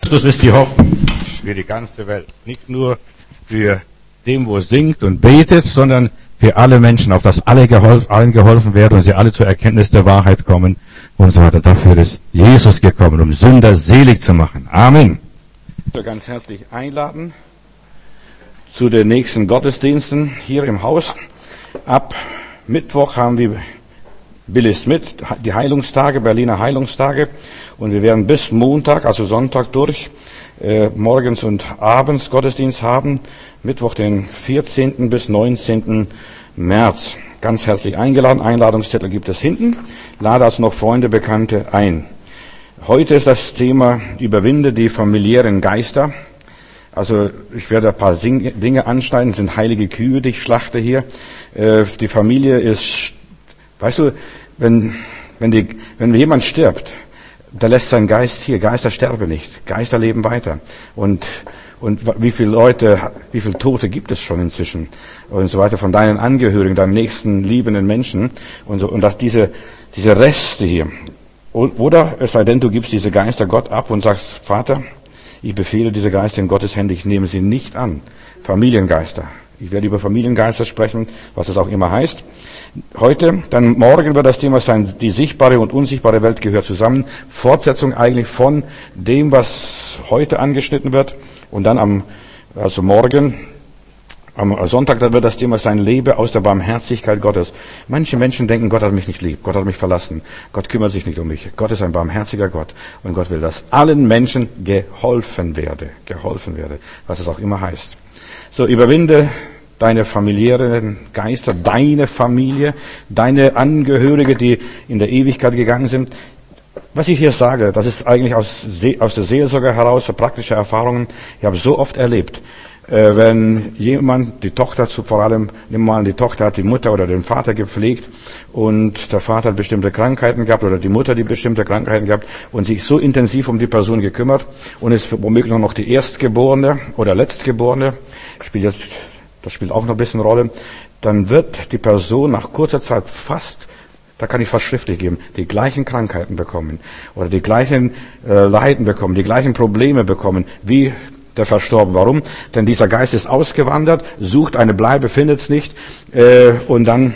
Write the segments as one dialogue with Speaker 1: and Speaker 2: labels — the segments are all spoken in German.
Speaker 1: Christus ist die Hoffnung für die ganze Welt. Nicht nur für den, wo singt und betet, sondern für alle Menschen, auf das allen geholfen werden und sie alle zur Erkenntnis der Wahrheit kommen und so weiter. Dafür ist Jesus gekommen, um Sünder selig zu machen. Amen. Ich möchte ganz herzlich einladen zu den nächsten Gottesdiensten hier im Haus. Ab Mittwoch haben wir Billy Smith, die Heilungstage, Berliner Heilungstage. Und wir werden bis Montag, also Sonntag durch, morgens und abends Gottesdienst haben. Mittwoch, den 14. bis 19. März. Ganz herzlich eingeladen. Einladungszettel gibt es hinten. Lade also noch Freunde, Bekannte ein. Heute ist das Thema: Überwinde die familiären Geister. Also ich werde ein paar Dinge anschneiden. Das sind heilige Kühe, die ich schlachte hier. Die Familie ist, weißt du, wenn jemand stirbt, da lässt sein Geist hier. Geister sterben nicht. Geister leben weiter. Und wie viele Tote gibt es schon inzwischen? Und so weiter von deinen Angehörigen, deinen nächsten liebenden Menschen. Und so, und dass diese Reste hier. Oder es sei denn, du gibst diese Geister Gott ab und sagst: Vater, ich befehle diese Geister in Gottes Hände, ich nehme sie nicht an. Familiengeister. Ich werde über Familiengeister sprechen, was das auch immer heißt. Heute, dann morgen wird das Thema sein: Die sichtbare und unsichtbare Welt gehört zusammen. Fortsetzung eigentlich von dem, was heute angeschnitten wird. Und dann morgen, am Sonntag, da wird das Thema sein: Lebe aus der Barmherzigkeit Gottes. Manche Menschen denken, Gott hat mich nicht lieb, Gott hat mich verlassen, Gott kümmert sich nicht um mich. Gott ist ein barmherziger Gott und Gott will, dass allen Menschen geholfen werde, was es auch immer heißt. So, überwinde deine familiären Geister, deine Familie, deine Angehörige, die in der Ewigkeit gegangen sind. Was ich hier sage, das ist eigentlich aus der Seelsorge heraus, praktische Erfahrungen. Ich habe so oft erlebt, wenn jemand, die Tochter, vor allem, nimm mal, die Tochter hat die Mutter oder den Vater gepflegt und der Vater hat bestimmte Krankheiten gehabt oder die Mutter die bestimmte Krankheiten gehabt und sich so intensiv um die Person gekümmert und ist womöglich noch die Erstgeborene oder Letztgeborene, das spielt auch noch ein bisschen Rolle, dann wird die Person nach kurzer Zeit da kann ich fast schriftlich geben, die gleichen Krankheiten bekommen oder die gleichen Leiden bekommen, die gleichen Probleme bekommen wie der Verstorbene. Warum? Denn dieser Geist ist ausgewandert, sucht eine Bleibe, findet es nicht und dann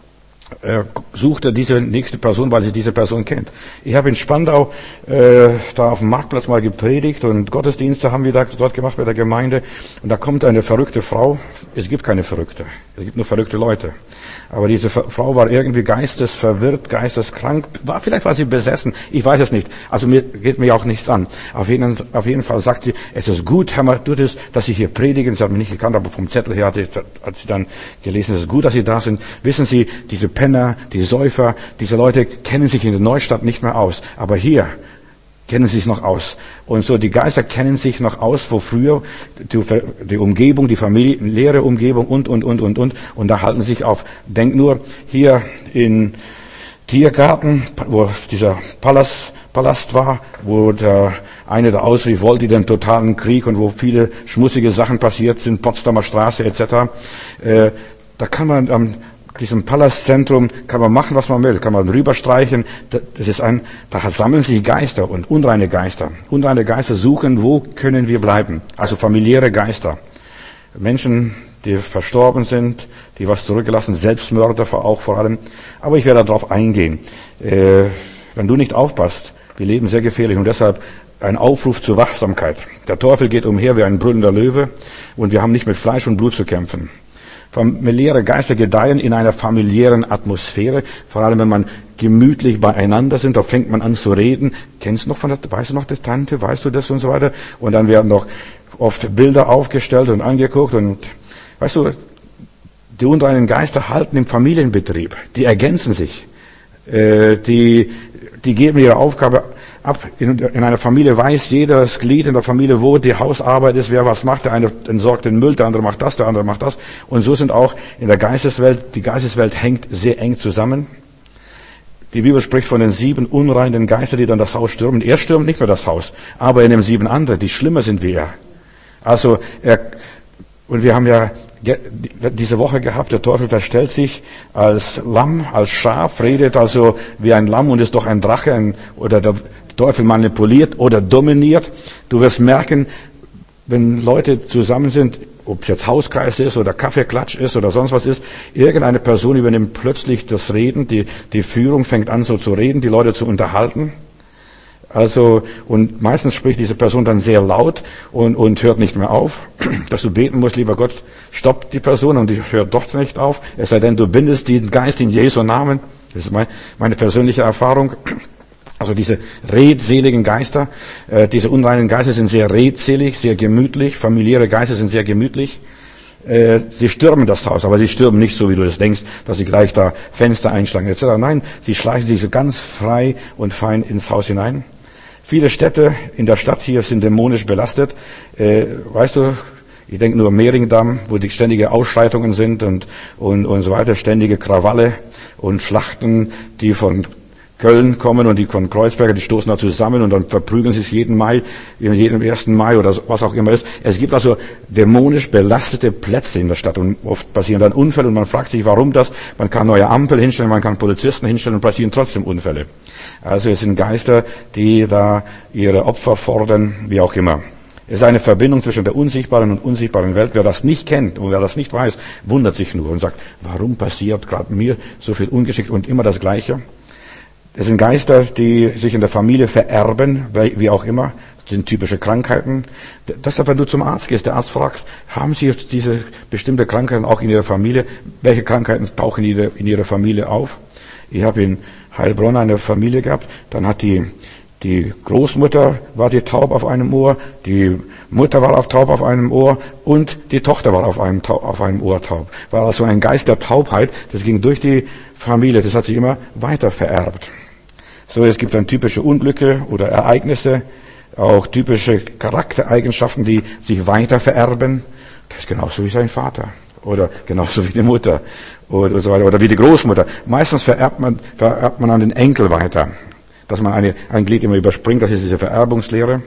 Speaker 1: sucht er diese nächste Person, weil sie diese Person kennt. Ich habe in Spandau da auf dem Marktplatz mal gepredigt und Gottesdienste haben wir dort gemacht bei der Gemeinde und da kommt eine verrückte Frau. Es gibt keine Verrückte, es gibt nur verrückte Leute. Aber diese Frau war irgendwie geistesverwirrt, geisteskrank. Vielleicht war sie besessen, ich weiß es nicht. Also geht mir auch nichts an. Auf jeden Fall sagt sie: Es ist gut, Herr Matthäus, dass Sie hier predigen. Sie hat mich nicht gekannt, aber vom Zettel her hat sie dann gelesen: Es ist gut, dass Sie da sind. Wissen Sie, diese Penner, die Säufer, diese Leute kennen sich in der Neustadt nicht mehr aus. Aber hier kennen sie sich noch aus. Und so, die Geister kennen sich noch aus, wo früher die Umgebung, die familiäre Umgebung und. Und da halten sie sich auf. Denk nur, hier in Tiergarten, wo dieser Palast war, wo der eine da ausrief, wollte den totalen Krieg und wo viele schmutzige Sachen passiert sind, Potsdamer Straße etc. Da kann man diesem Palastzentrum kann man machen, was man will, kann man rüberstreichen. Da sammeln sich Geister und unreine Geister. Unreine Geister suchen, wo können wir bleiben? Also familiäre Geister. Menschen, die verstorben sind, die was zurückgelassen, Selbstmörder auch vor allem. Aber ich werde darauf eingehen. Wenn du nicht aufpasst, wir leben sehr gefährlich und deshalb ein Aufruf zur Wachsamkeit. Der Teufel geht umher wie ein brüllender Löwe und wir haben nicht mit Fleisch und Blut zu kämpfen. Familiäre Geister gedeihen in einer familiären Atmosphäre, vor allem wenn man gemütlich beieinander sind, da fängt man an zu reden. Weißt du noch das Tante, weißt du das und so weiter? Und dann werden noch oft Bilder aufgestellt und angeguckt und, weißt du, die unreinen Geister halten im Familienbetrieb, die ergänzen sich, die geben ihre Aufgabe ab. In einer Familie weiß jedes Glied in der Familie, wo die Hausarbeit ist, wer was macht. Der eine entsorgt den Müll, der andere macht das, der andere macht das. Und so sind auch in der Geisteswelt, die Geisteswelt hängt sehr eng zusammen. Die Bibel spricht von den 7 unreinen Geistern, die dann das Haus stürmen. Er stürmt nicht mehr das Haus, aber er nimmt 7 andere, die schlimmer sind wie er. Also und wir haben ja diese Woche gehabt, der Teufel verstellt sich als Lamm, als Schaf, redet also wie ein Lamm und ist doch ein Drache, oder Teufel manipuliert oder dominiert. Du wirst merken, wenn Leute zusammen sind, ob es jetzt Hauskreis ist oder Kaffeeklatsch ist oder sonst was ist, irgendeine Person übernimmt plötzlich das Reden, die Führung fängt an so zu reden, die Leute zu unterhalten. Also, und meistens spricht diese Person dann sehr laut und hört nicht mehr auf, dass du beten musst, lieber Gott, stopp die Person und die hört doch nicht auf, es sei denn, du bindest den Geist in Jesu Namen. Das ist meine persönliche Erfahrung. Also diese redseligen Geister, diese unreinen Geister sind sehr redselig, sehr gemütlich, familiäre Geister sind sehr gemütlich. Sie stürmen das Haus, aber sie stürmen nicht so, wie du das denkst, dass sie gleich da Fenster einschlagen etc. Nein, sie schleichen sich so ganz frei und fein ins Haus hinein. Viele Städte in der Stadt hier sind dämonisch belastet. Weißt du, ich denke nur Mehringdamm, wo die ständige Ausschreitungen sind und so weiter, ständige Krawalle und Schlachten, die von Köln kommen und die von Kreuzberger, die stoßen da zusammen und dann verprügeln sie es jeden 1. Mai oder was auch immer ist. Es gibt also dämonisch belastete Plätze in der Stadt und oft passieren dann Unfälle und man fragt sich, warum das? Man kann neue Ampel hinstellen, man kann Polizisten hinstellen und passieren trotzdem Unfälle. Also es sind Geister, die da ihre Opfer fordern, wie auch immer. Es ist eine Verbindung zwischen der unsichtbaren und unsichtbaren Welt. Wer das nicht kennt und wer das nicht weiß, wundert sich nur und sagt, warum passiert gerade mir so viel Ungeschick und immer das Gleiche? Es sind Geister, die sich in der Familie vererben, wie auch immer. Das sind typische Krankheiten. Das ist, wenn du zum Arzt gehst, der Arzt fragt, haben Sie diese bestimmte Krankheiten auch in Ihrer Familie? Welche Krankheiten tauchen in Ihrer Familie auf? Ich habe in Heilbronn eine Familie gehabt, dann hat die Großmutter war die taub auf einem Ohr, die Mutter war taub auf einem Ohr und die Tochter war auf einem Ohr taub. War also ein Geist der Taubheit, das ging durch die Familie, das hat sich immer weiter vererbt. So, es gibt dann typische Unglücke oder Ereignisse, auch typische Charaktereigenschaften, die sich weiter vererben. Das ist genauso wie sein Vater oder genauso wie die Mutter oder so weiter oder wie die Großmutter. Meistens vererbt man an den Enkel weiter, dass man ein Glied immer überspringt. Das ist diese Vererbungslehre.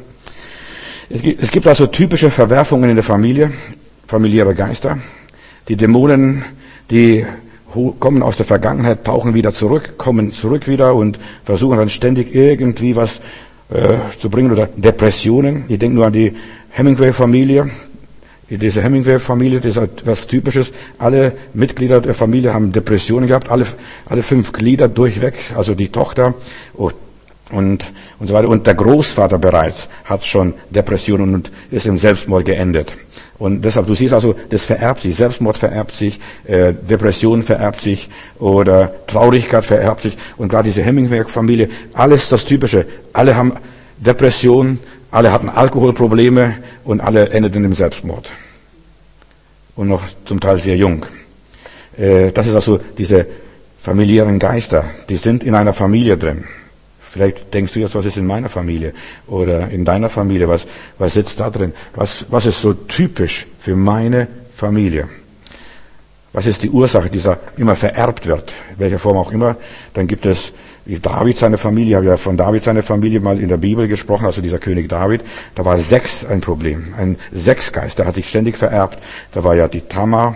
Speaker 1: Es gibt also typische Verwerfungen in der Familie, familiäre Geister. Die Dämonen, die kommen aus der Vergangenheit, tauchen wieder zurück, kommen zurück wieder und versuchen dann ständig irgendwie was zu bringen oder Depressionen. Ich denke nur an die Hemingway-Familie. Diese Hemingway-Familie, das ist etwas Typisches. Alle Mitglieder der Familie haben Depressionen gehabt, alle 5 Glieder durchweg, also die Tochter und so weiter. Und der Großvater bereits hat schon Depressionen und ist im Selbstmord geendet. Und deshalb, du siehst also, das vererbt sich, Selbstmord vererbt sich, Depression vererbt sich oder Traurigkeit vererbt sich. Und gerade diese Hemingway-Familie, alles das Typische. Alle haben Depression, alle hatten Alkoholprobleme und alle endeten im Selbstmord. Und noch zum Teil sehr jung. Das ist also diese familiären Geister, die sind in einer Familie drin. Vielleicht denkst du jetzt, was ist in meiner Familie oder in deiner Familie, was sitzt da drin? Was ist so typisch für meine Familie? Was ist die Ursache, die immer vererbt wird, in welcher Form auch immer? Dann gibt es David, seine Familie, ich habe ja von David, seine Familie mal in der Bibel gesprochen, also dieser König David. Da war Sex ein Problem, ein Sexgeist, der hat sich ständig vererbt. Da war ja die Tamar,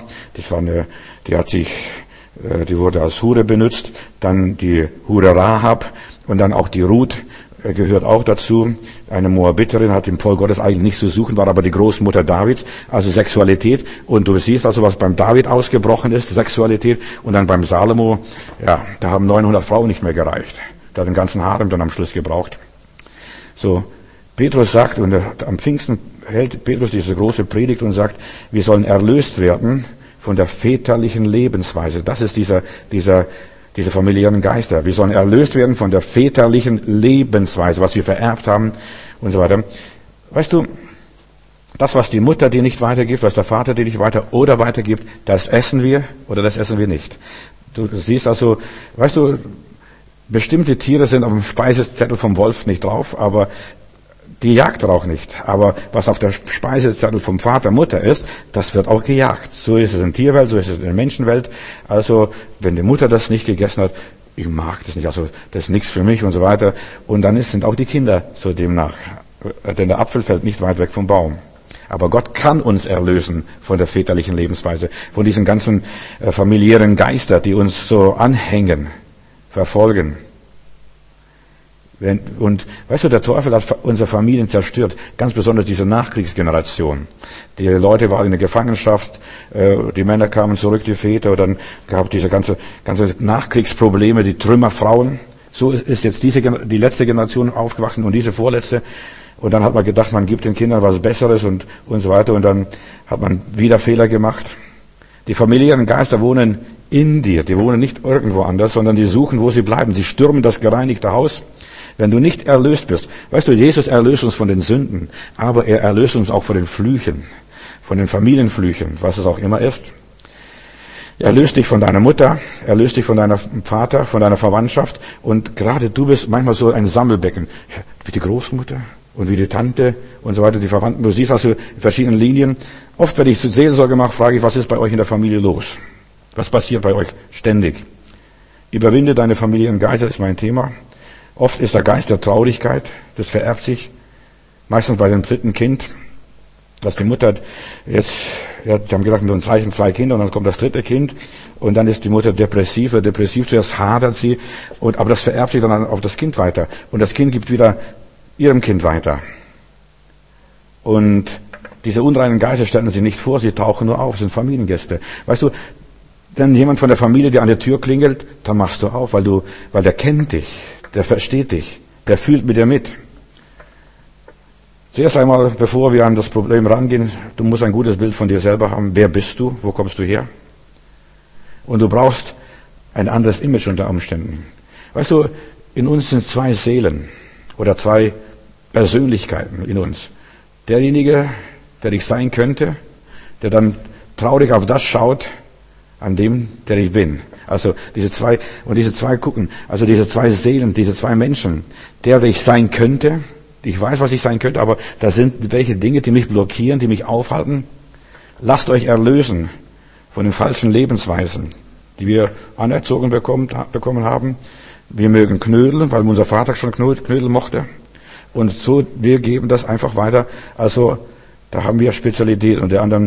Speaker 1: die wurde als Hure benutzt, dann die Hure Rahab und dann auch die Ruth gehört auch dazu. Eine Moabiterin hat im Volk Gottes eigentlich nichts zu suchen, war aber die Großmutter Davids, also Sexualität. Und du siehst also, was beim David ausgebrochen ist, Sexualität. Und dann beim Salomo, ja, da haben 900 Frauen nicht mehr gereicht. Da hat den ganzen Harem dann am Schluss gebraucht. So, Petrus sagt, und am Pfingsten hält Petrus diese große Predigt und sagt, wir sollen erlöst werden von der väterlichen Lebensweise. Das ist diese familiären Geister. Wir sollen erlöst werden von der väterlichen Lebensweise, was wir vererbt haben und so weiter. Weißt du, das, was die Mutter dir nicht weitergibt, was der Vater dir nicht weitergibt, das essen wir oder das essen wir nicht. Du siehst also, weißt du, bestimmte Tiere sind auf dem Speisezettel vom Wolf nicht drauf, aber die jagt er auch nicht. Aber was auf der Speisezettel vom Vater, Mutter ist, das wird auch gejagt. So ist es in der Tierwelt, so ist es in der Menschenwelt. Also, wenn die Mutter das nicht gegessen hat, ich mag das nicht, also das ist nichts für mich und so weiter. Und dann sind auch die Kinder so demnach. Denn der Apfel fällt nicht weit weg vom Baum. Aber Gott kann uns erlösen von der väterlichen Lebensweise, von diesen ganzen familiären Geister, die uns so anhängen, verfolgen. Und weißt du, der Teufel hat unsere Familien zerstört, ganz besonders diese Nachkriegsgeneration. Die Leute waren in der Gefangenschaft, die Männer kamen zurück, die Väter, und dann gab es diese ganze Nachkriegsprobleme, die Trümmerfrauen. So ist jetzt die letzte Generation aufgewachsen und diese vorletzte. Und dann hat man gedacht, man gibt den Kindern was Besseres und so weiter. Und dann hat man wieder Fehler gemacht. Die familiären Geister wohnen in dir. Die wohnen nicht irgendwo anders, sondern die suchen, wo sie bleiben. Sie stürmen das gereinigte Haus. Wenn du nicht erlöst bist, weißt du, Jesus erlöst uns von den Sünden, aber er erlöst uns auch von den Flüchen, von den Familienflüchen, was es auch immer ist. Er löst dich von deiner Mutter, er löst dich von deinem Vater, von deiner Verwandtschaft. Und gerade du bist manchmal so ein Sammelbecken, wie die Großmutter und wie die Tante und so weiter, die Verwandten. Du siehst also in verschiedenen Linien. Oft, wenn ich zur Seelsorge mache, frage ich, was ist bei euch in der Familie los? Was passiert bei euch ständig? Überwinde deine familiären Geister, ist mein Thema. Oft ist der Geist der Traurigkeit, das vererbt sich, meistens bei dem dritten Kind, dass die Mutter die haben gedacht, wir reichen 2 Kinder und dann kommt das dritte Kind und dann ist die Mutter depressiv, zuerst hadert sie, aber das vererbt sich dann auf das Kind weiter und das Kind gibt wieder ihrem Kind weiter. Und diese unreinen Geister stellen sich nicht vor, sie tauchen nur auf, sind Familiengäste. Weißt du, wenn jemand von der Familie dir an der Tür klingelt, dann machst du auf, weil der kennt dich, der versteht dich, der fühlt mit dir mit. Zuerst einmal, bevor wir an das Problem rangehen, du musst ein gutes Bild von dir selber haben. Wer bist du? Wo kommst du her? Und du brauchst ein anderes Image unter Umständen. Weißt du, in uns sind 2 Seelen oder 2 Persönlichkeiten in uns. Derjenige, der ich sein könnte, der dann traurig auf das schaut, an dem, der ich bin. Also diese zwei gucken, also diese 2 Seelen, diese 2 Menschen, der ich sein könnte. Ich weiß, was ich sein könnte, aber da sind welche Dinge, die mich blockieren, die mich aufhalten. Lasst euch erlösen von den falschen Lebensweisen, die wir anerzogen bekommen haben. Wir mögen knödeln, weil unser Vater schon Knödel mochte. Und so, wir geben das einfach weiter. Also, da haben wir Spezialität und der anderen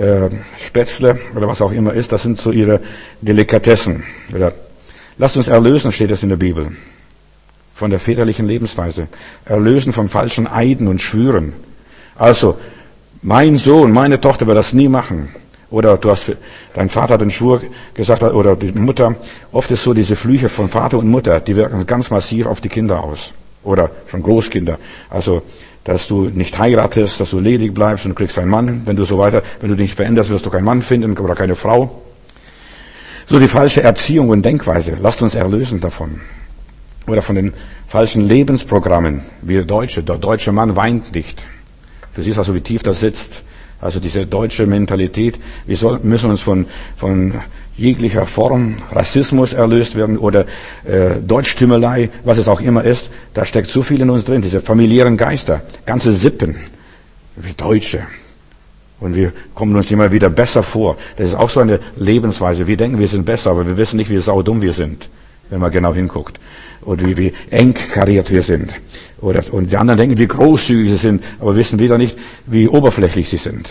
Speaker 1: Spätzle oder was auch immer ist, das sind so ihre Delikatessen. Oder, lasst uns erlösen, steht es in der Bibel. Von der väterlichen Lebensweise. Erlösen von falschen Eiden und Schwüren. Also, mein Sohn, meine Tochter wird das nie machen. Oder dein Vater hat den Schwur gesagt, oder die Mutter. Oft ist so, diese Flüche von Vater und Mutter, die wirken ganz massiv auf die Kinder aus. Oder schon Großkinder. Also, dass du nicht heiratest, dass du ledig bleibst und du kriegst einen Mann, wenn du dich nicht veränderst, wirst du keinen Mann finden oder keine Frau. So die falsche Erziehung und Denkweise. Lasst uns erlösen davon. Oder von den falschen Lebensprogrammen. Wir Deutsche, der deutsche Mann weint nicht. Du siehst also, wie tief das sitzt. Also diese deutsche Mentalität. Wir müssen uns von jeglicher Form Rassismus erlöst werden oder Deutschtümelei, was es auch immer ist. Da steckt so viel in uns drin, diese familiären Geister, ganze Sippen, wie Deutsche. Und wir kommen uns immer wieder besser vor. Das ist auch so eine Lebensweise. Wir denken, wir sind besser, aber wir wissen nicht, wie saudumm wir sind, wenn man genau hinguckt. Oder wie eng kariert wir sind. Und die anderen denken, wie großzügig sie sind, aber wissen wieder nicht, wie oberflächlich sie sind.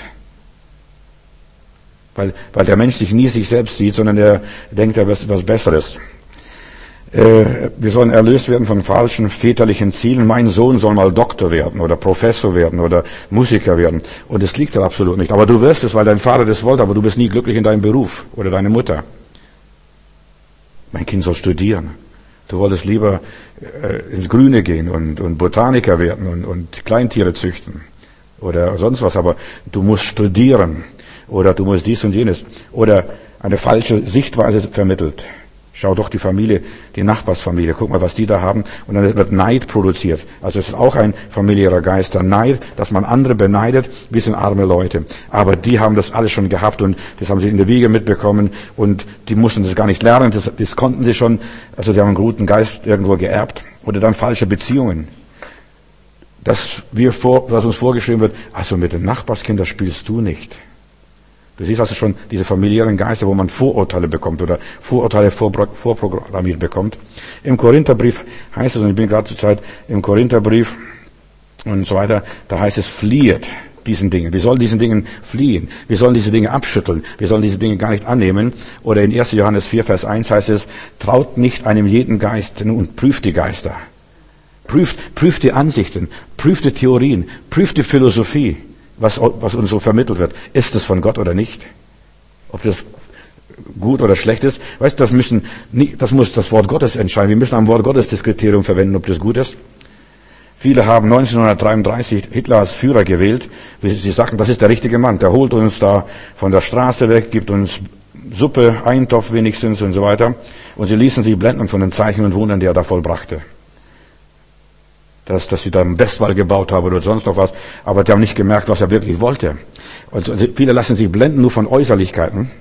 Speaker 1: Weil der Mensch sich nie sich selbst sieht, sondern er denkt, er ist was Besseres. Wir sollen erlöst werden von falschen väterlichen Zielen. Mein Sohn soll mal Doktor werden oder Professor werden oder Musiker werden. Und es liegt da absolut nicht. Aber du wirst es, weil dein Vater das wollte, aber du bist nie glücklich in deinem Beruf oder deine Mutter. Mein Kind soll studieren. Du wolltest lieber ins Grüne gehen und Botaniker werden und Kleintiere züchten oder sonst was. Aber du musst studieren oder du musst dies und jenes. Oder eine falsche Sichtweise vermittelt. Schau doch die Familie, die Nachbarsfamilie, guck mal, was die da haben. Und dann wird Neid produziert. Also es ist auch ein familiärer Geist, der Neid, dass man andere beneidet, wie sind arme Leute. Aber die haben das alles schon gehabt und das haben sie in der Wiege mitbekommen und die mussten das gar nicht lernen, das konnten sie schon. Also die haben einen guten Geist irgendwo geerbt. Oder dann falsche Beziehungen. Was uns vorgeschrieben wird, also mit den Nachbarskindern spielst du nicht. Du siehst also schon diese familiären Geister, wo man Vorurteile bekommt oder Vorurteile vorprogrammiert bekommt. Im Korintherbrief heißt es, und ich bin gerade zur Zeit im Korintherbrief und so weiter, da heißt es, flieht diesen Dingen. Wir sollen diesen Dingen fliehen. Wir sollen diese Dinge abschütteln. Wir sollen diese Dinge gar nicht annehmen. Oder in 1. Johannes 4, Vers 1 heißt es, traut nicht einem jeden Geist und prüft die Geister. Prüft die Ansichten, prüft die Theorien, prüft die Philosophie, was uns so vermittelt wird. Ist es von Gott oder nicht? Ob das gut oder schlecht ist? Weißt du, das muss das Wort Gottes entscheiden. Wir müssen am Wort Gottes das Kriterium verwenden, ob das gut ist. Viele haben 1933 Hitler als Führer gewählt. Sie sagten, das ist der richtige Mann. Der holt uns da von der Straße weg, gibt uns Suppe, Eintopf wenigstens und so weiter. Und sie ließen sich blenden von den Zeichen und Wundern, die er da vollbrachte. Dass sie da im Westwall gebaut haben oder sonst noch was. Aber die haben nicht gemerkt, was er wirklich wollte. Also viele lassen sich blenden nur von Äußerlichkeiten.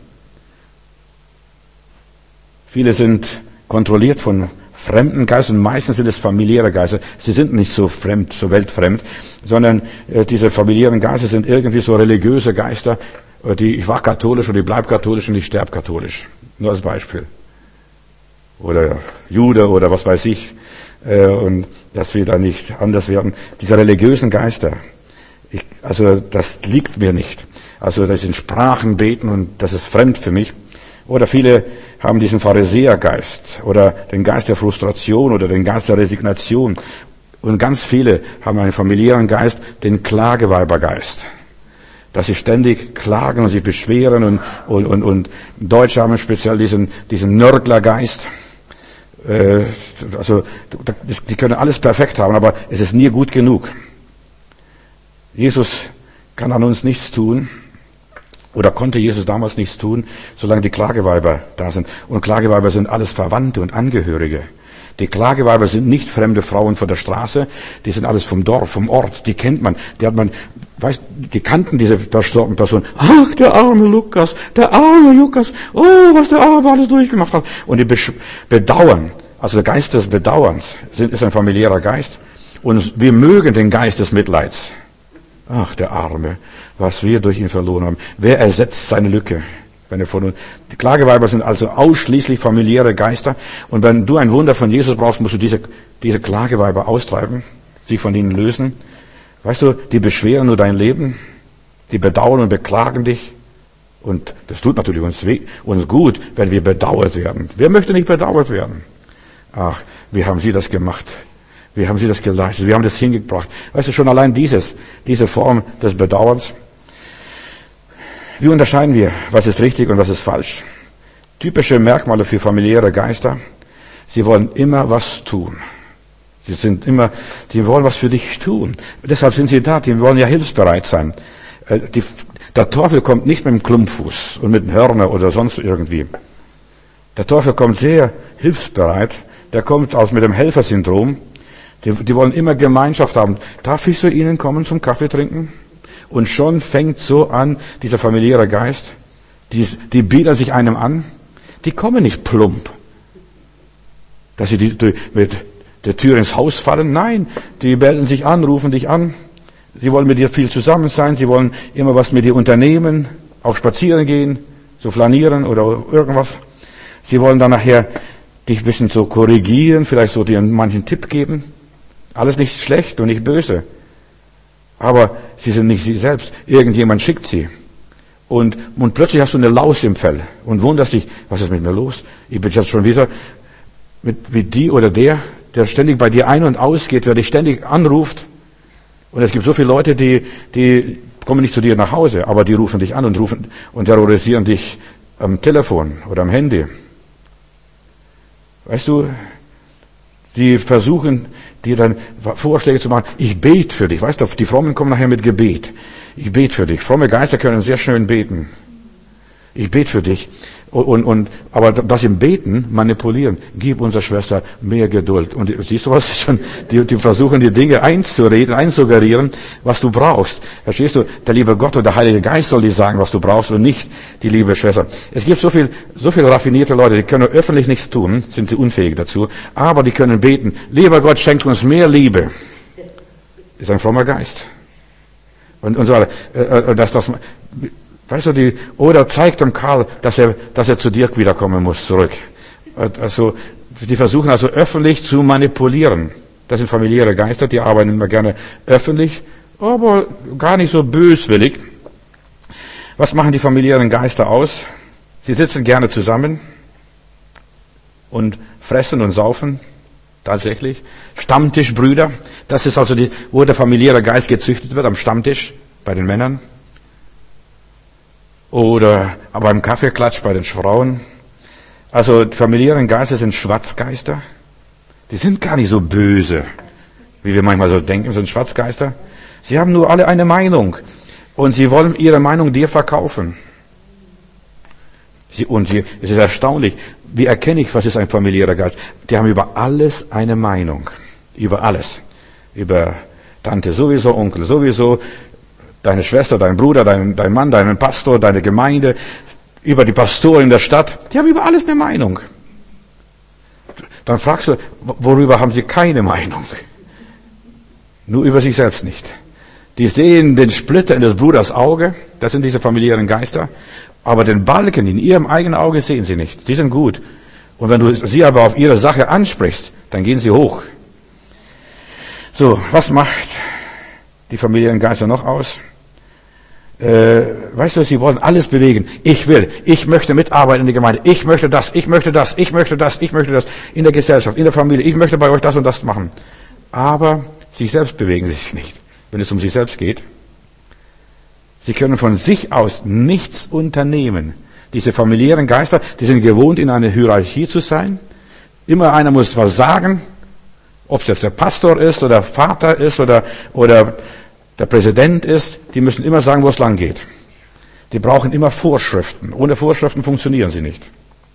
Speaker 1: Viele sind kontrolliert von fremden Geistern, meistens sind es familiäre Geister. Sie sind nicht so fremd, so weltfremd, sondern diese familiären Geister sind irgendwie so religiöse Geister, ich war katholisch und ich bleib katholisch und ich sterb katholisch. Nur als Beispiel. Oder Jude oder was weiß ich. Und dass wir da nicht anders werden. Diese religiösen Geister, also das liegt mir nicht. Also das in Sprachen beten und das ist fremd für mich. Oder viele haben diesen Pharisäergeist oder den Geist der Frustration oder den Geist der Resignation. Und ganz viele haben einen familiären Geist, den Klageweibergeist. Dass sie ständig klagen und sich beschweren und Deutsche haben speziell diesen Nörglergeist. Also die können alles perfekt haben, aber es ist nie gut genug. Jesus kann an uns nichts tun. Oder konnte Jesus damals nichts tun, solange die Klageweiber da sind. Und Klageweiber sind alles Verwandte und Angehörige. Die Klageweiber sind nicht fremde Frauen von der Straße, die sind alles vom Dorf, vom Ort, die kennt man. Die kannten diese verstorbene Person. Ach, der arme Lukas, oh, was der Arme alles durchgemacht hat. Und die bedauern, also der Geist des Bedauerns ist ein familiärer Geist. Und wir mögen den Geist des Mitleids. Ach, der Arme, was wir durch ihn verloren haben. Wer ersetzt seine Lücke? Die Klageweiber sind also ausschließlich familiäre Geister. Und wenn du ein Wunder von Jesus brauchst, musst du diese Klageweiber austreiben, sich von ihnen lösen. Weißt du, die beschweren nur dein Leben, die bedauern und beklagen dich. Und das tut natürlich uns gut, wenn wir bedauert werden. Wer möchte nicht bedauert werden? Ach, wie haben sie das gemacht? Wie haben sie das geleistet? Wie haben das hingebracht? Weißt du, schon allein diese Form des Bedauerns. Wie unterscheiden wir, was ist richtig und was ist falsch? Typische Merkmale für familiäre Geister. Sie wollen immer was tun. Die wollen was für dich tun. Deshalb sind sie da. Die wollen ja hilfsbereit sein. Der Teufel kommt nicht mit dem Klumpfuß und mit dem Hörner oder sonst irgendwie. Der Teufel kommt sehr hilfsbereit. Der kommt mit dem Helfersyndrom. Die wollen immer Gemeinschaft haben. Darf ich zu Ihnen kommen zum Kaffee trinken? Und schon fängt so an, dieser familiäre Geist. Die bieten sich einem an. Die kommen nicht plump. Dass sie mit der Tür ins Haus fallen. Nein, die melden sich an, rufen dich an. Sie wollen mit dir viel zusammen sein. Sie wollen immer was mit dir unternehmen. Auch spazieren gehen, so flanieren oder irgendwas. Sie wollen dann nachher dich ein bisschen so korrigieren, vielleicht so dir manchen Tipp geben. Alles nicht schlecht und nicht böse. Aber sie sind nicht sie selbst. Irgendjemand schickt sie. Und plötzlich hast du eine Laus im Fell und wunderst dich, was ist mit mir los? Ich bin jetzt schon wieder wie die oder der ständig bei dir ein- und ausgeht, der dich ständig anruft. Und es gibt so viele Leute, die kommen nicht zu dir nach Hause, aber die rufen dich an und terrorisieren dich am Telefon oder am Handy. Weißt du, sie versuchen, dir dann Vorschläge zu machen. Ich bete für dich. Weißt du, die Frommen kommen nachher mit Gebet. Ich bete für dich. Fromme Geister können sehr schön beten. Ich bete für dich. Aber das im Beten manipulieren. Gib unserer Schwester mehr Geduld. Und siehst du was? Die versuchen die Dinge einsuggerieren, was du brauchst. Verstehst du? Der liebe Gott und der Heilige Geist soll dir sagen, was du brauchst und nicht die liebe Schwester. Es gibt so viel raffinierte Leute, die können öffentlich nichts tun, sind sie unfähig dazu, aber die können beten. Lieber Gott, schenkt uns mehr Liebe. Ist ein frommer Geist. Und so weiter. Weißt du, oder zeigt dem Karl, dass er zu dir wiederkommen muss, zurück. Also, die versuchen also öffentlich zu manipulieren. Das sind familiäre Geister, die arbeiten immer gerne öffentlich, aber gar nicht so böswillig. Was machen die familiären Geister aus? Sie sitzen gerne zusammen und fressen und saufen
Speaker 2: Tatsächlich. Stammtischbrüder. Das ist also wo der familiäre Geist gezüchtet wird, am Stammtisch bei den Männern. Oder beim Kaffeeklatsch bei den Frauen. Also die familiären Geister sind Schwatzgeister. Die sind gar nicht so böse, wie wir manchmal so denken, sind Schwatzgeister. Sie haben nur alle eine Meinung. Und sie wollen ihre Meinung dir verkaufen. Es ist erstaunlich. Wie erkenne ich, was ist ein familiärer Geist? Die haben über alles eine Meinung. Über alles. Über Tante sowieso, Onkel sowieso, deine Schwester, dein Bruder, dein Mann, deinen Pastor, deine Gemeinde, über die Pastoren in der Stadt. Die haben über alles eine Meinung. Dann fragst du, worüber haben sie keine Meinung? Nur über sich selbst nicht. Die sehen den Splitter in des Bruders Auge, das sind diese familiären Geister, aber den Balken in ihrem eigenen Auge sehen sie nicht. Die sind gut. Und wenn du sie aber auf ihre Sache ansprichst, dann gehen sie hoch. So, was macht die familiären Geister noch aus? Weißt du, sie wollen alles bewegen. Ich möchte mitarbeiten in der Gemeinde. Ich möchte das. In der Gesellschaft, in der Familie. Ich möchte bei euch das und das machen. Aber sie selbst bewegen sich nicht, wenn es um sich selbst geht. Sie können von sich aus nichts unternehmen. Diese familiären Geister, die sind gewohnt, in einer Hierarchie zu sein. Immer einer muss was sagen. Ob es jetzt der Pastor ist oder Vater ist oder der Präsident ist, die müssen immer sagen, wo es lang geht. Die brauchen immer Vorschriften. Ohne Vorschriften funktionieren sie nicht.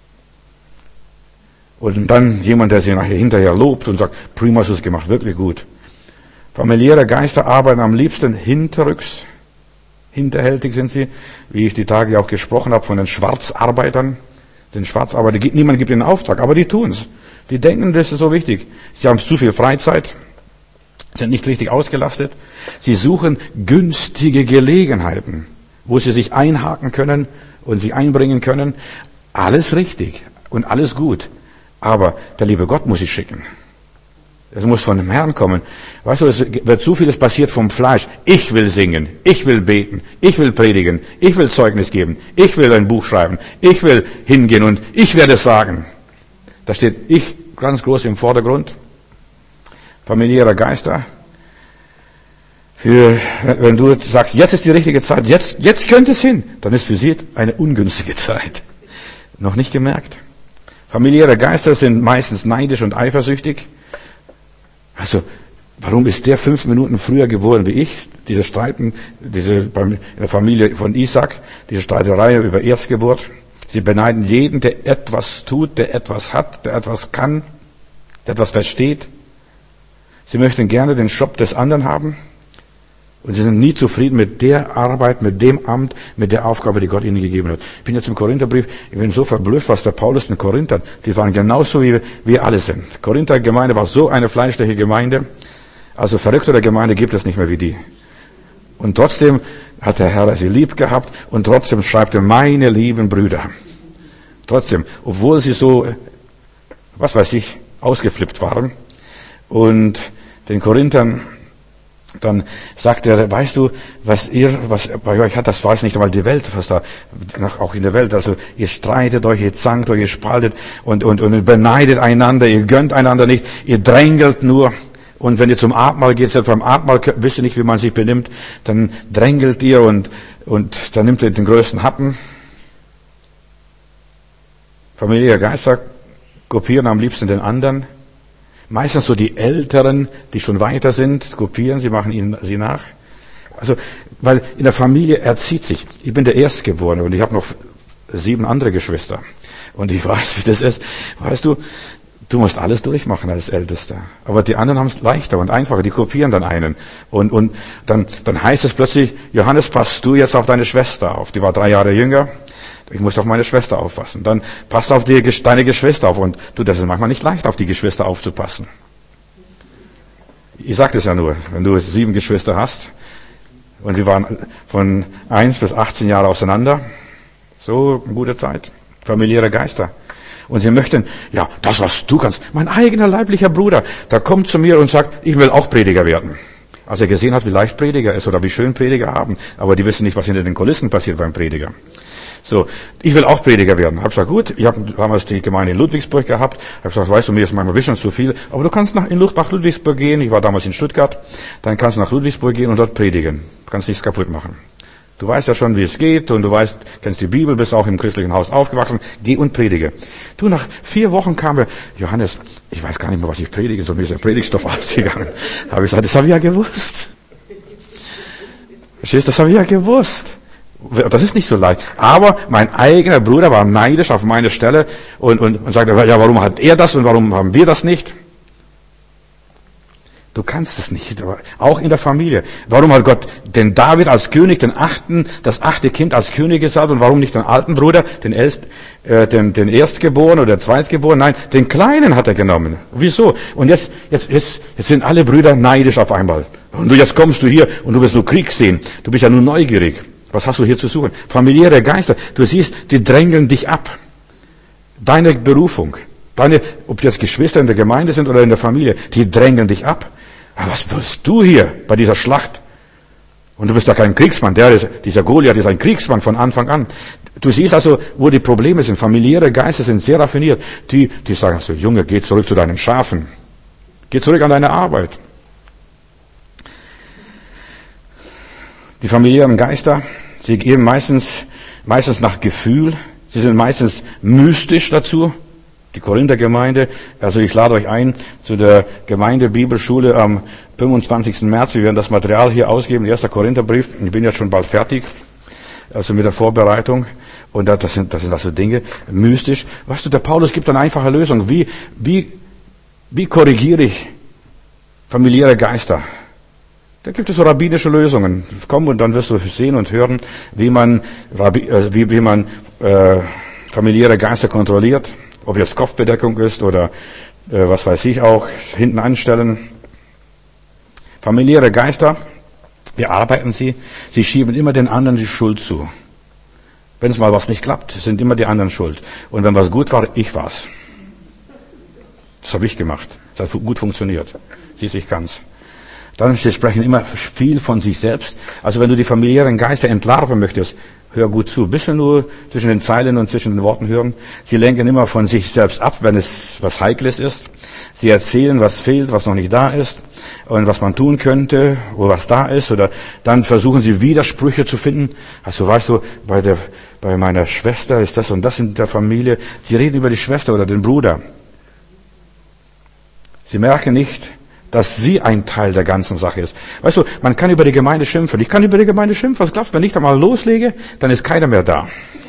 Speaker 2: Und dann jemand, der sie hinterher lobt und sagt, prima hast du es gemacht, wirklich gut. Familiäre Geister arbeiten am liebsten hinterrücks. Hinterhältig sind sie, wie ich die Tage auch gesprochen habe von den Schwarzarbeitern. Niemand gibt ihnen einen Auftrag, aber die tun's. Die denken, das ist so wichtig. Sie haben zu viel Freizeit, sind nicht richtig ausgelastet. Sie suchen günstige Gelegenheiten, wo sie sich einhaken können und sich einbringen können. Alles richtig und alles gut. Aber der liebe Gott muss sie schicken. Es muss von dem Herrn kommen. Weißt du, es wird zu vieles passiert vom Fleisch. Ich will singen, ich will beten, ich will predigen, ich will Zeugnis geben, ich will ein Buch schreiben, ich will hingehen und ich werde es sagen. Da steht ich ganz groß im Vordergrund. Familiärer Geister. Wenn du sagst, jetzt ist die richtige Zeit, jetzt könnte es hin, dann ist für sie eine ungünstige Zeit. Noch nicht gemerkt. Familiäre Geister sind meistens neidisch und eifersüchtig. Also, warum ist der 5 Minuten früher geboren wie ich? In der Familie von Isaac, diese Streiterei über Erstgeburt. Sie beneiden jeden, der etwas tut, der etwas hat, der etwas kann, der etwas versteht. Sie möchten gerne den Job des anderen haben. Und sie sind nie zufrieden mit der Arbeit, mit dem Amt, mit der Aufgabe, die Gott ihnen gegeben hat. Ich bin jetzt im Korintherbrief, ich bin so verblüfft, was der Paulus in Korinthern, die waren genauso wie wir alle sind. Korinther Gemeinde war so eine fleischliche Gemeinde, also verrücktere Gemeinde gibt es nicht mehr wie die. Und trotzdem hat der Herr sie lieb gehabt und trotzdem schreibt er, meine lieben Brüder. Trotzdem, obwohl sie so, ausgeflippt waren. Und den Korinthern, dann sagt er, weißt du, was bei euch hat, das weiß nicht einmal die Welt, was da, auch in der Welt, also ihr streitet euch, ihr zankt euch, ihr spaltet und beneidet einander, ihr gönnt einander nicht, ihr drängelt nur. Und wenn ihr zum Abendmahl geht, selbst beim Abendmahl wisst ihr nicht, wie man sich benimmt, dann drängelt ihr und dann nimmt ihr den größten Happen. Familiäre Geister kopieren am liebsten den anderen. Meistens so die Älteren, die schon weiter sind, kopieren sie, machen sie nach. Also, weil in der Familie erzieht sich. Ich bin der Erstgeborene und ich habe noch 7 andere Geschwister. Und ich weiß, wie das ist. Weißt du, du musst alles durchmachen als Ältester. Aber die anderen haben es leichter und einfacher, die kopieren dann einen. Und dann heißt es plötzlich, Johannes, passt du jetzt auf deine Schwester auf. Die war 3 Jahre jünger. Ich muss auf meine Schwester aufpassen. Dann passt auf deine Geschwister auf. Und das ist manchmal nicht leicht, auf die Geschwister aufzupassen. Ich sag das ja nur, wenn du 7 Geschwister hast. Und wir waren von 1 bis 18 Jahre auseinander. So eine gute Zeit. Familiäre Geister. Und sie möchten, ja, das, was du kannst. Mein eigener leiblicher Bruder, der kommt zu mir und sagt, ich will auch Prediger werden. als er gesehen hat, wie leicht Prediger ist oder wie schön Prediger haben. Aber die wissen nicht, was hinter den Kulissen passiert beim Prediger. So, ich will auch Prediger werden. Hab gesagt, gut, ich habe damals die Gemeinde in Ludwigsburg gehabt. Hab gesagt, weißt du, mir ist manchmal ein bisschen zu viel, aber du kannst nach Ludwigsburg gehen. Ich war damals in Stuttgart. Dann kannst du nach Ludwigsburg gehen und dort predigen. Du kannst nichts kaputt machen. Du weißt ja schon, wie es geht und du weißt, kennst die Bibel, bist auch im christlichen Haus aufgewachsen. Geh und predige. Du, nach 4 Wochen kam mir, Johannes, ich weiß gar nicht mehr, was ich predige, so mir ist der Predigtstoff ausgegangen. Habe ich gesagt, das habe ich ja gewusst. Verstehst du, das habe ich ja gewusst. Das ist nicht so leicht. Aber mein eigener Bruder war neidisch auf meine Stelle und sagte, ja, warum hat er das und warum haben wir das nicht? Du kannst es nicht, auch in der Familie. Warum hat Gott den David als König, das 8. Kind als König gesagt und warum nicht den alten Bruder, den Erstgeborenen oder Zweitgeborenen? Nein, den Kleinen hat er genommen. Wieso? Und jetzt sind alle Brüder neidisch auf einmal. Und jetzt kommst du hier und du willst nur Krieg sehen. Du bist ja nur neugierig. Was hast du hier zu suchen? Familiäre Geister. Du siehst, die drängeln dich ab. Deine Berufung, ob jetzt Geschwister in der Gemeinde sind oder in der Familie, die drängeln dich ab. Aber was willst du hier bei dieser Schlacht? Und du bist ja kein Kriegsmann. Dieser Goliath ist ein Kriegsmann von Anfang an. Du siehst also, wo die Probleme sind. Familiäre Geister sind sehr raffiniert. Die sagen so, Junge, geh zurück zu deinen Schafen. Geh zurück an deine Arbeit. Die familiären Geister, sie gehen meistens nach Gefühl. Sie sind meistens mystisch dazu. Die Korinther-Gemeinde, also ich lade euch ein zu der Gemeinde-Bibelschule am 25. März. Wir werden das Material hier ausgeben, 1. Korintherbrief. Ich bin jetzt schon bald fertig, also mit der Vorbereitung. Und das sind also Dinge, mystisch. Weißt du, der Paulus gibt eine einfache Lösung. Wie korrigiere ich familiäre Geister? Da gibt es so rabbinische Lösungen. Komm und dann wirst du sehen und hören, wie man familiäre Geister kontrolliert. Ob jetzt Kopfbedeckung ist oder was weiß ich auch, hinten anstellen. Familiäre Geister, wie arbeiten sie? Sie schieben immer den anderen die Schuld zu. Wenn es mal was nicht klappt, sind immer die anderen schuld. Und wenn was gut war, ich war's. Das habe ich gemacht. Das hat gut funktioniert. Siehst, ich kann's. Dann, sie sprechen immer viel von sich selbst. Also wenn du die familiären Geister entlarven möchtest, hör gut zu. Bisschen nur zwischen den Zeilen und zwischen den Worten hören. Sie lenken immer von sich selbst ab, wenn es was Heikles ist. Sie erzählen, was fehlt, was noch nicht da ist und was man tun könnte, wo was da ist. Oder dann versuchen sie Widersprüche zu finden. Also weißt du, bei meiner Schwester ist das und das in der Familie. Sie reden über die Schwester oder den Bruder. Sie merken nicht, dass sie ein Teil der ganzen Sache ist. Weißt du, man kann über die Gemeinde schimpfen. Ich kann über die Gemeinde schimpfen. Was glaubst du, wenn ich da mal loslege, dann ist keiner mehr da.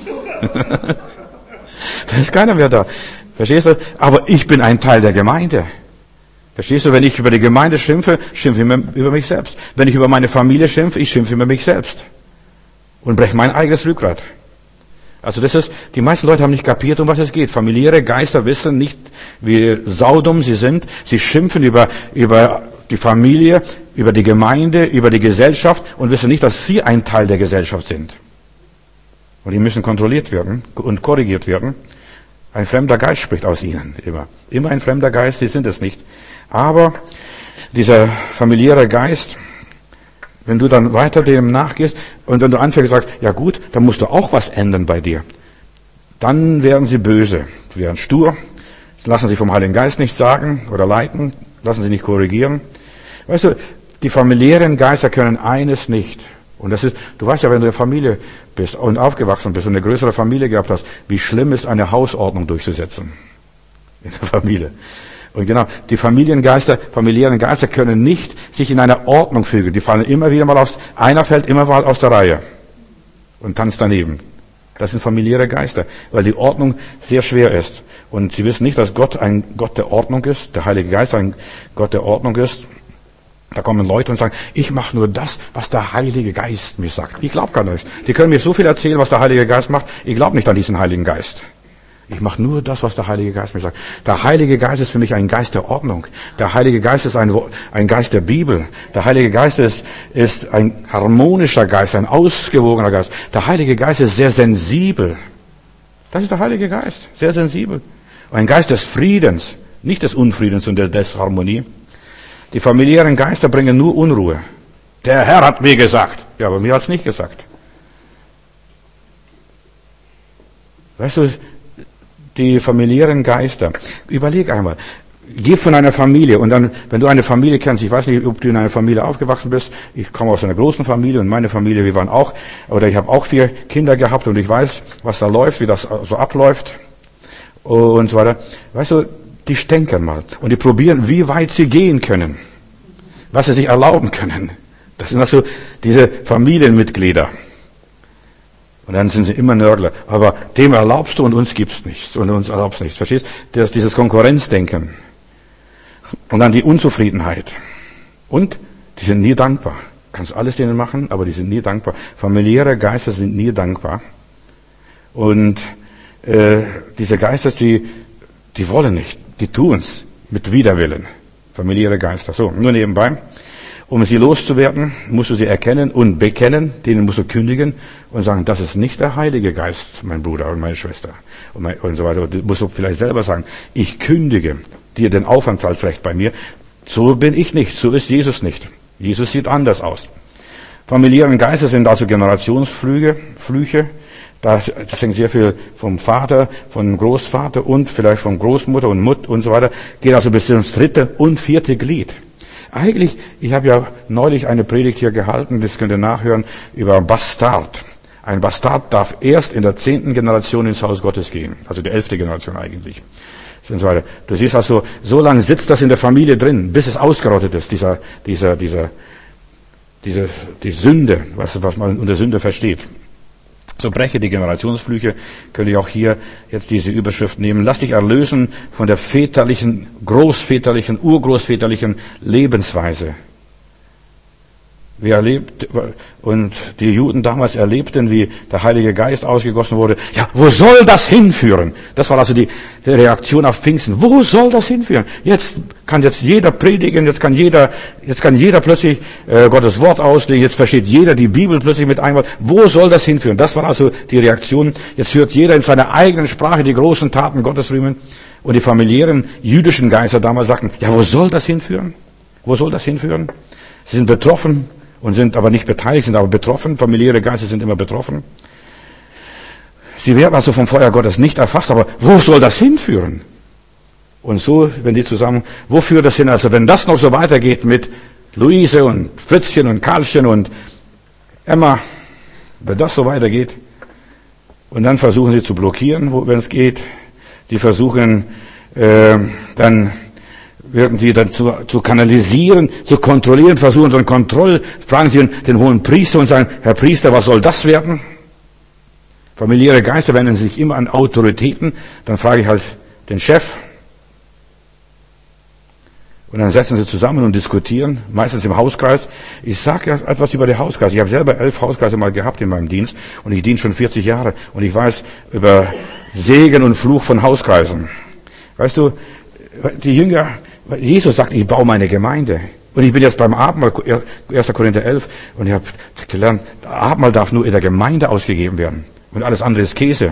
Speaker 2: Dann ist keiner mehr da. Verstehst du? Aber ich bin ein Teil der Gemeinde. Verstehst du? Wenn ich über die Gemeinde schimpfe, schimpfe ich über mich selbst. Wenn ich über meine Familie schimpfe, ich schimpfe über mich selbst. Und breche mein eigenes Rückgrat. Also die meisten Leute haben nicht kapiert, um was es geht. Familiäre Geister wissen nicht, wie saudumm sie sind. Sie schimpfen über die Familie, über die Gemeinde, über die Gesellschaft und wissen nicht, dass sie ein Teil der Gesellschaft sind. Und die müssen kontrolliert werden und korrigiert werden. Ein fremder Geist spricht aus ihnen immer. Immer ein fremder Geist, sie sind es nicht. Aber dieser familiäre Geist, wenn du dann weiter dem nachgehst und wenn du anfängst sagst, ja gut, dann musst du auch was ändern bei dir. Dann werden sie böse, sie werden stur, lassen sich vom Heiligen Geist nichts sagen oder leiten, lassen sich nicht korrigieren. Weißt du, die familiären Geister können eines nicht. Und das ist, du weißt ja, wenn du in der Familie bist und aufgewachsen bist und eine größere Familie gehabt hast, wie schlimm ist, eine Hausordnung durchzusetzen in der Familie. Und genau, die familiären Geister können nicht sich in einer Ordnung fügen. Die fallen immer wieder mal einer fällt immer mal aus der Reihe und tanzt daneben. Das sind familiäre Geister, weil die Ordnung sehr schwer ist. Und sie wissen nicht, dass Gott ein Gott der Ordnung ist, der Heilige Geist ein Gott der Ordnung ist. Da kommen Leute und sagen, ich mache nur das, was der Heilige Geist mir sagt. Ich glaube gar nicht. Die können mir so viel erzählen, was der Heilige Geist macht. Ich glaube nicht an diesen Heiligen Geist. Ich mache nur das, was der Heilige Geist mir sagt. Der Heilige Geist ist für mich ein Geist der Ordnung. Der Heilige Geist ist ein Geist der Bibel. Der Heilige Geist ist ein harmonischer Geist, ein ausgewogener Geist. Der Heilige Geist ist sehr sensibel. Das ist der Heilige Geist, sehr sensibel. Ein Geist des Friedens, nicht des Unfriedens und der Desharmonie. Die familiären Geister bringen nur Unruhe. Der Herr hat mir gesagt. Ja, aber mir hat's nicht gesagt. Weißt du, die familiären Geister. Überleg einmal. Geh von einer Familie und dann, wenn du eine Familie kennst, ich weiß nicht, ob du in einer Familie aufgewachsen bist, ich komme aus einer großen Familie und meine Familie, wir waren auch, oder ich habe auch 4 Kinder gehabt und ich weiß, was da läuft, wie das so abläuft und so weiter. Weißt du, die stänkern mal und die probieren, wie weit sie gehen können, was sie sich erlauben können. Das sind also diese Familienmitglieder. Und dann sind sie immer Nörgler. Aber dem erlaubst du und uns gibst nichts und uns erlaubst nichts. Verstehst? Das ist dieses Konkurrenzdenken. Und dann die Unzufriedenheit. Und die sind nie dankbar. Kannst alles denen machen, aber die sind nie dankbar. Familiäre Geister sind nie dankbar. Und diese Geister, die wollen nicht. Die tun's mit Widerwillen. Familiäre Geister. So, nur nebenbei. Um sie loszuwerden, musst du sie erkennen und bekennen, denen musst du kündigen und sagen, das ist nicht der Heilige Geist, mein Bruder und meine Schwester und so weiter. Du musst du vielleicht selber sagen, ich kündige dir den Aufenthaltsrecht bei mir. So bin ich nicht, so ist Jesus nicht. Jesus sieht anders aus. Familiären Geister sind also Generationsflüche. Das hängt sehr viel vom Vater, vom Großvater und vielleicht von Großmutter und Mutter und so weiter. Geht also bis ins 3. und 4. Glied. Eigentlich, ich habe ja neulich eine Predigt hier gehalten, das könnt ihr nachhören, über Bastard. Ein Bastard darf erst in der 10. Generation ins Haus Gottes gehen. Also die 11. Generation eigentlich. Und so weiter. Du siehst also, so lange sitzt das in der Familie drin, bis es ausgerottet ist, die Sünde, was man unter Sünde versteht. So breche die Generationsflüche, könnte ich auch hier jetzt diese Überschrift nehmen. Lass dich erlösen von der väterlichen, großväterlichen, urgroßväterlichen Lebensweise. Und die Juden damals erlebten, wie der Heilige Geist ausgegossen wurde. Ja, wo soll das hinführen? Das war also die Reaktion auf Pfingsten. Wo soll das hinführen? Jetzt kann jeder predigen, jetzt kann jeder plötzlich Gottes Wort auslegen, jetzt versteht jeder die Bibel plötzlich mit einem Wort. Wo soll das hinführen? Das war also die Reaktion. Jetzt hört jeder in seiner eigenen Sprache die großen Taten Gottes rühmen. Und die familiären jüdischen Geister damals sagten, ja, wo soll das hinführen? Wo soll das hinführen? Sie sind betroffen und sind aber nicht beteiligt, sind aber betroffen. Familiäre Geister sind immer betroffen. Sie werden also vom Feuer Gottes nicht erfasst, aber wo soll das hinführen? Und so, wenn die zusammen, wo führt das hin? Also wenn das noch so weitergeht mit Luise und Fritzchen und Karlchen und Emma, wenn das so weitergeht, und dann versuchen sie zu blockieren, wenn es geht. Sie versuchen dann irgendwie dann zu kanalisieren, zu kontrollieren, versuchen so eine fragen sie den hohen Priester und sagen, Herr Priester, was soll das werden? Familiäre Geister wenden sich immer an Autoritäten, dann frage ich halt den Chef. Und dann setzen sie zusammen und diskutieren, meistens im Hauskreis. Ich sage ja etwas über die Hauskreise. Ich habe selber 11 Hauskreise mal gehabt in meinem Dienst und ich diene schon 40 Jahre und ich weiß über Segen und Fluch von Hauskreisen. Weißt du, die Jünger, Jesus sagt, ich baue meine Gemeinde. Und ich bin jetzt beim Abendmahl, 1. Korinther 11, und ich habe gelernt, Abendmahl darf nur in der Gemeinde ausgegeben werden. Und alles andere ist Käse.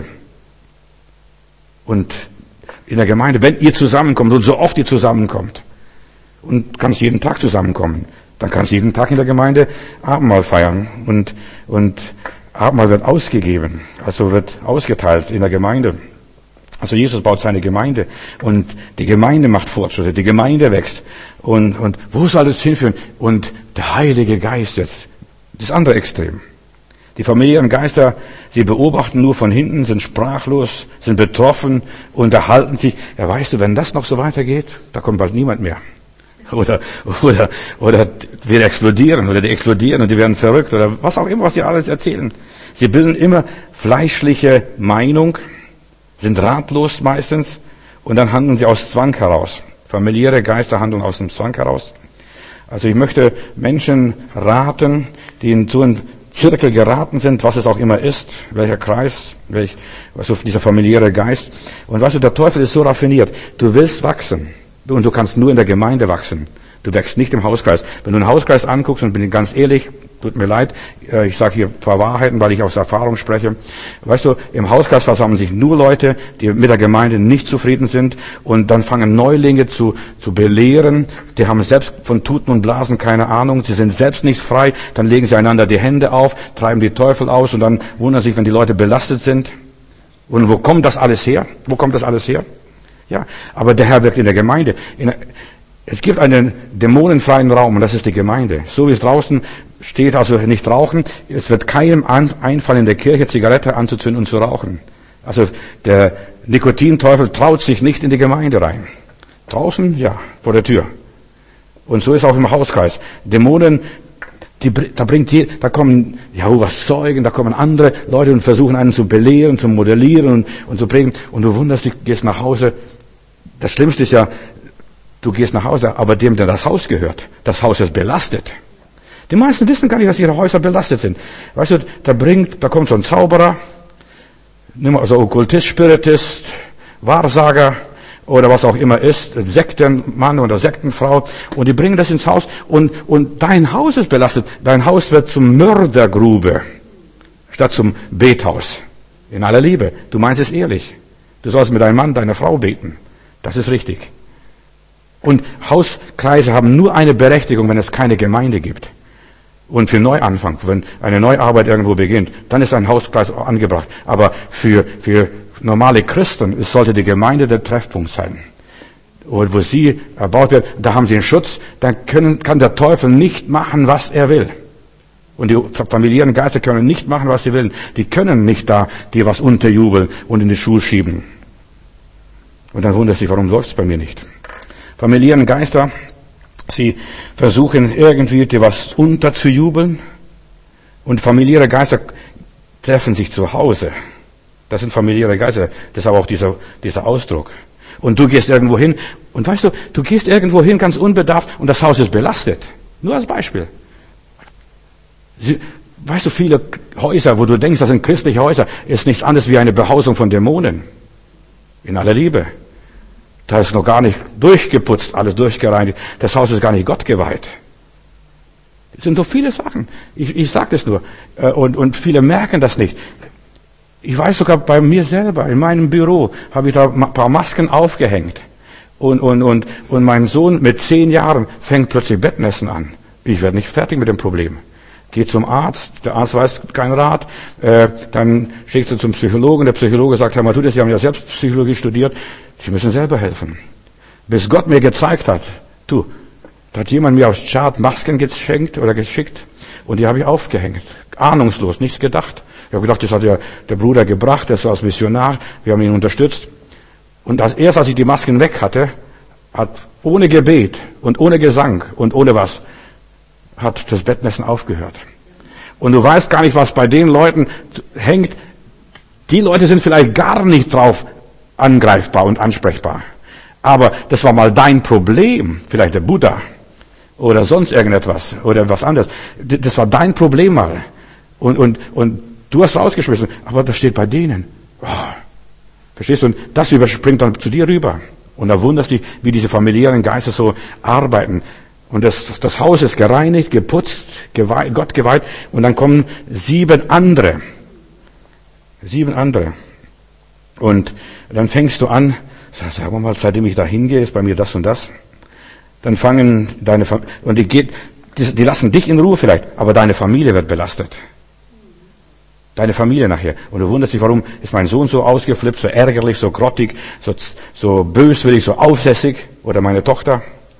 Speaker 2: Und in der Gemeinde, wenn ihr zusammenkommt und so oft ihr zusammenkommt, und kannst jeden Tag zusammenkommen, dann kannst du jeden Tag in der Gemeinde Abendmahl feiern. Und Abendmahl wird ausgegeben, also wird ausgeteilt in der Gemeinde. Also Jesus baut seine Gemeinde und die Gemeinde macht Fortschritte, die Gemeinde wächst. Und wo soll es hinführen? Und der Heilige Geist jetzt, das andere Extrem. Die familiären Geister, sie beobachten nur von hinten, sind sprachlos, sind betroffen, unterhalten sich. Ja, weißt du, wenn das noch so weitergeht, da kommt bald niemand mehr. Oder wir explodieren, oder die explodieren und die werden verrückt, oder was auch immer, was sie alles erzählen. Sie bilden immer fleischliche Meinung, sind ratlos meistens und dann handeln sie aus Zwang heraus. Familiäre Geister handeln aus dem Zwang heraus. Also ich möchte Menschen raten, die in so einen Zirkel geraten sind, was es auch immer ist, welcher Kreis, dieser familiäre Geist. Und weißt du, der Teufel ist so raffiniert. Du willst wachsen und du kannst nur in der Gemeinde wachsen. Du wächst nicht im Hauskreis. Wenn du einen Hauskreis anguckst, und bin ich ganz ehrlich, Tut mir leid, ich sage hier ein paar Wahrheiten, weil ich aus Erfahrung spreche. Weißt du, im Hauskreis versammeln sich nur Leute, die mit der Gemeinde nicht zufrieden sind und dann fangen Neulinge zu belehren. Die haben selbst von Tuten und Blasen keine Ahnung, sie sind selbst nicht frei. Dann legen sie einander die Hände auf, treiben die Teufel aus und dann wundern sich, wenn die Leute belastet sind. Und wo kommt das alles her? Wo kommt das alles her? Ja, aber der Herr wirkt in der Gemeinde. Es gibt einen dämonenfreien Raum und das ist die Gemeinde. So wie es draußen steht, also nicht rauchen. Es wird keinem einfallen, in der Kirche Zigarette anzuzünden und zu rauchen. Also der Nikotinteufel traut sich nicht in die Gemeinde rein. Draußen, ja, vor der Tür. Und so ist auch im Hauskreis. Dämonen, da kommen Jehovas Zeugen, da kommen andere Leute und versuchen einen zu belehren, zu modellieren und zu prägen. Und du wunderst dich, gehst nach Hause. Das Schlimmste ist ja, du gehst nach Hause, aber dem, der das Haus gehört, das Haus ist belastet. Die meisten wissen gar nicht, dass ihre Häuser belastet sind. Weißt du, da kommt so ein Zauberer, also Okkultist, Spiritist, Wahrsager oder was auch immer ist, Sektenmann oder Sektenfrau, und die bringen das ins Haus und dein Haus ist belastet. Dein Haus wird zum Mördergrube statt zum Bethaus. In aller Liebe. Du meinst es ehrlich. Du sollst mit deinem Mann, deiner Frau beten. Das ist richtig. Und Hauskreise haben nur eine Berechtigung, wenn es keine Gemeinde gibt. Und für Neuanfang, wenn eine Neuarbeit irgendwo beginnt, dann ist ein Hauskreis angebracht. Aber für normale Christen sollte die Gemeinde der Treffpunkt sein. Und wo sie erbaut wird, da haben sie einen Schutz, dann kann der Teufel nicht machen, was er will. Und die familiären Geister können nicht machen, was sie wollen. Die können nicht da dir was unterjubeln und in die Schuhe schieben. Und dann wundert sich, warum läuft es bei mir nicht? Familiären Geister, sie versuchen irgendwie dir was unterzujubeln. Und familiäre Geister treffen sich zu Hause. Das sind familiäre Geister. Das ist aber auch dieser Ausdruck. Und du gehst irgendwo hin. Und weißt du gehst irgendwo hin ganz unbedarft und das Haus ist belastet. Nur als Beispiel. Weißt du, viele Häuser, wo du denkst, das sind christliche Häuser, ist nichts anderes wie eine Behausung von Dämonen. In aller Liebe. Da ist noch gar nicht durchgeputzt, alles durchgereinigt. Das Haus ist gar nicht Gott geweiht. Es sind doch viele Sachen. Ich sage das nur. Und viele merken das nicht. Ich weiß sogar bei mir selber, in meinem Büro, habe ich da ein paar Masken aufgehängt. Und mein Sohn mit 10 Jahren fängt plötzlich Bettnässen an. Ich werde nicht fertig mit dem Problem. Geht zum Arzt, der Arzt weiß keinen Rat, dann schickst du zum Psychologen, der Psychologe sagt, Herr Matthäus, Sie haben ja selbst Psychologie studiert, Sie müssen selber helfen. Bis Gott mir gezeigt hat, da hat jemand mir aus Tschad Masken geschenkt oder geschickt und die habe ich aufgehängt. Ahnungslos, nichts gedacht. Ich habe gedacht, das hat ja der Bruder gebracht, das war als Missionar, wir haben ihn unterstützt. Und erst als ich die Masken weg hatte, hat ohne Gebet und ohne Gesang und ohne was, hat das Bettnässen aufgehört. Und du weißt gar nicht, was bei den Leuten hängt. Die Leute sind vielleicht gar nicht drauf angreifbar und ansprechbar. Aber das war mal dein Problem. Vielleicht der Buddha oder sonst irgendetwas oder was anderes. Das war dein Problem mal. Und du hast rausgeschmissen. Aber das steht bei denen. Oh, verstehst du? Und das überspringt dann zu dir rüber. Und da wunderst du dich, wie diese familiären Geister so arbeiten. Und das Haus ist gereinigt, geputzt, Gott geweiht. Und dann kommen 7 andere. 7 andere. Und dann fängst du an, sagen wir mal, seitdem ich da hingehe, ist bei mir das und das. Dann fangen deine Familie, und die lassen dich in Ruhe vielleicht, aber deine Familie wird belastet. Deine Familie nachher. Und du wunderst dich, warum ist mein Sohn so ausgeflippt, so ärgerlich, so grottig, so böswillig, so aufsässig, oder meine Tochter.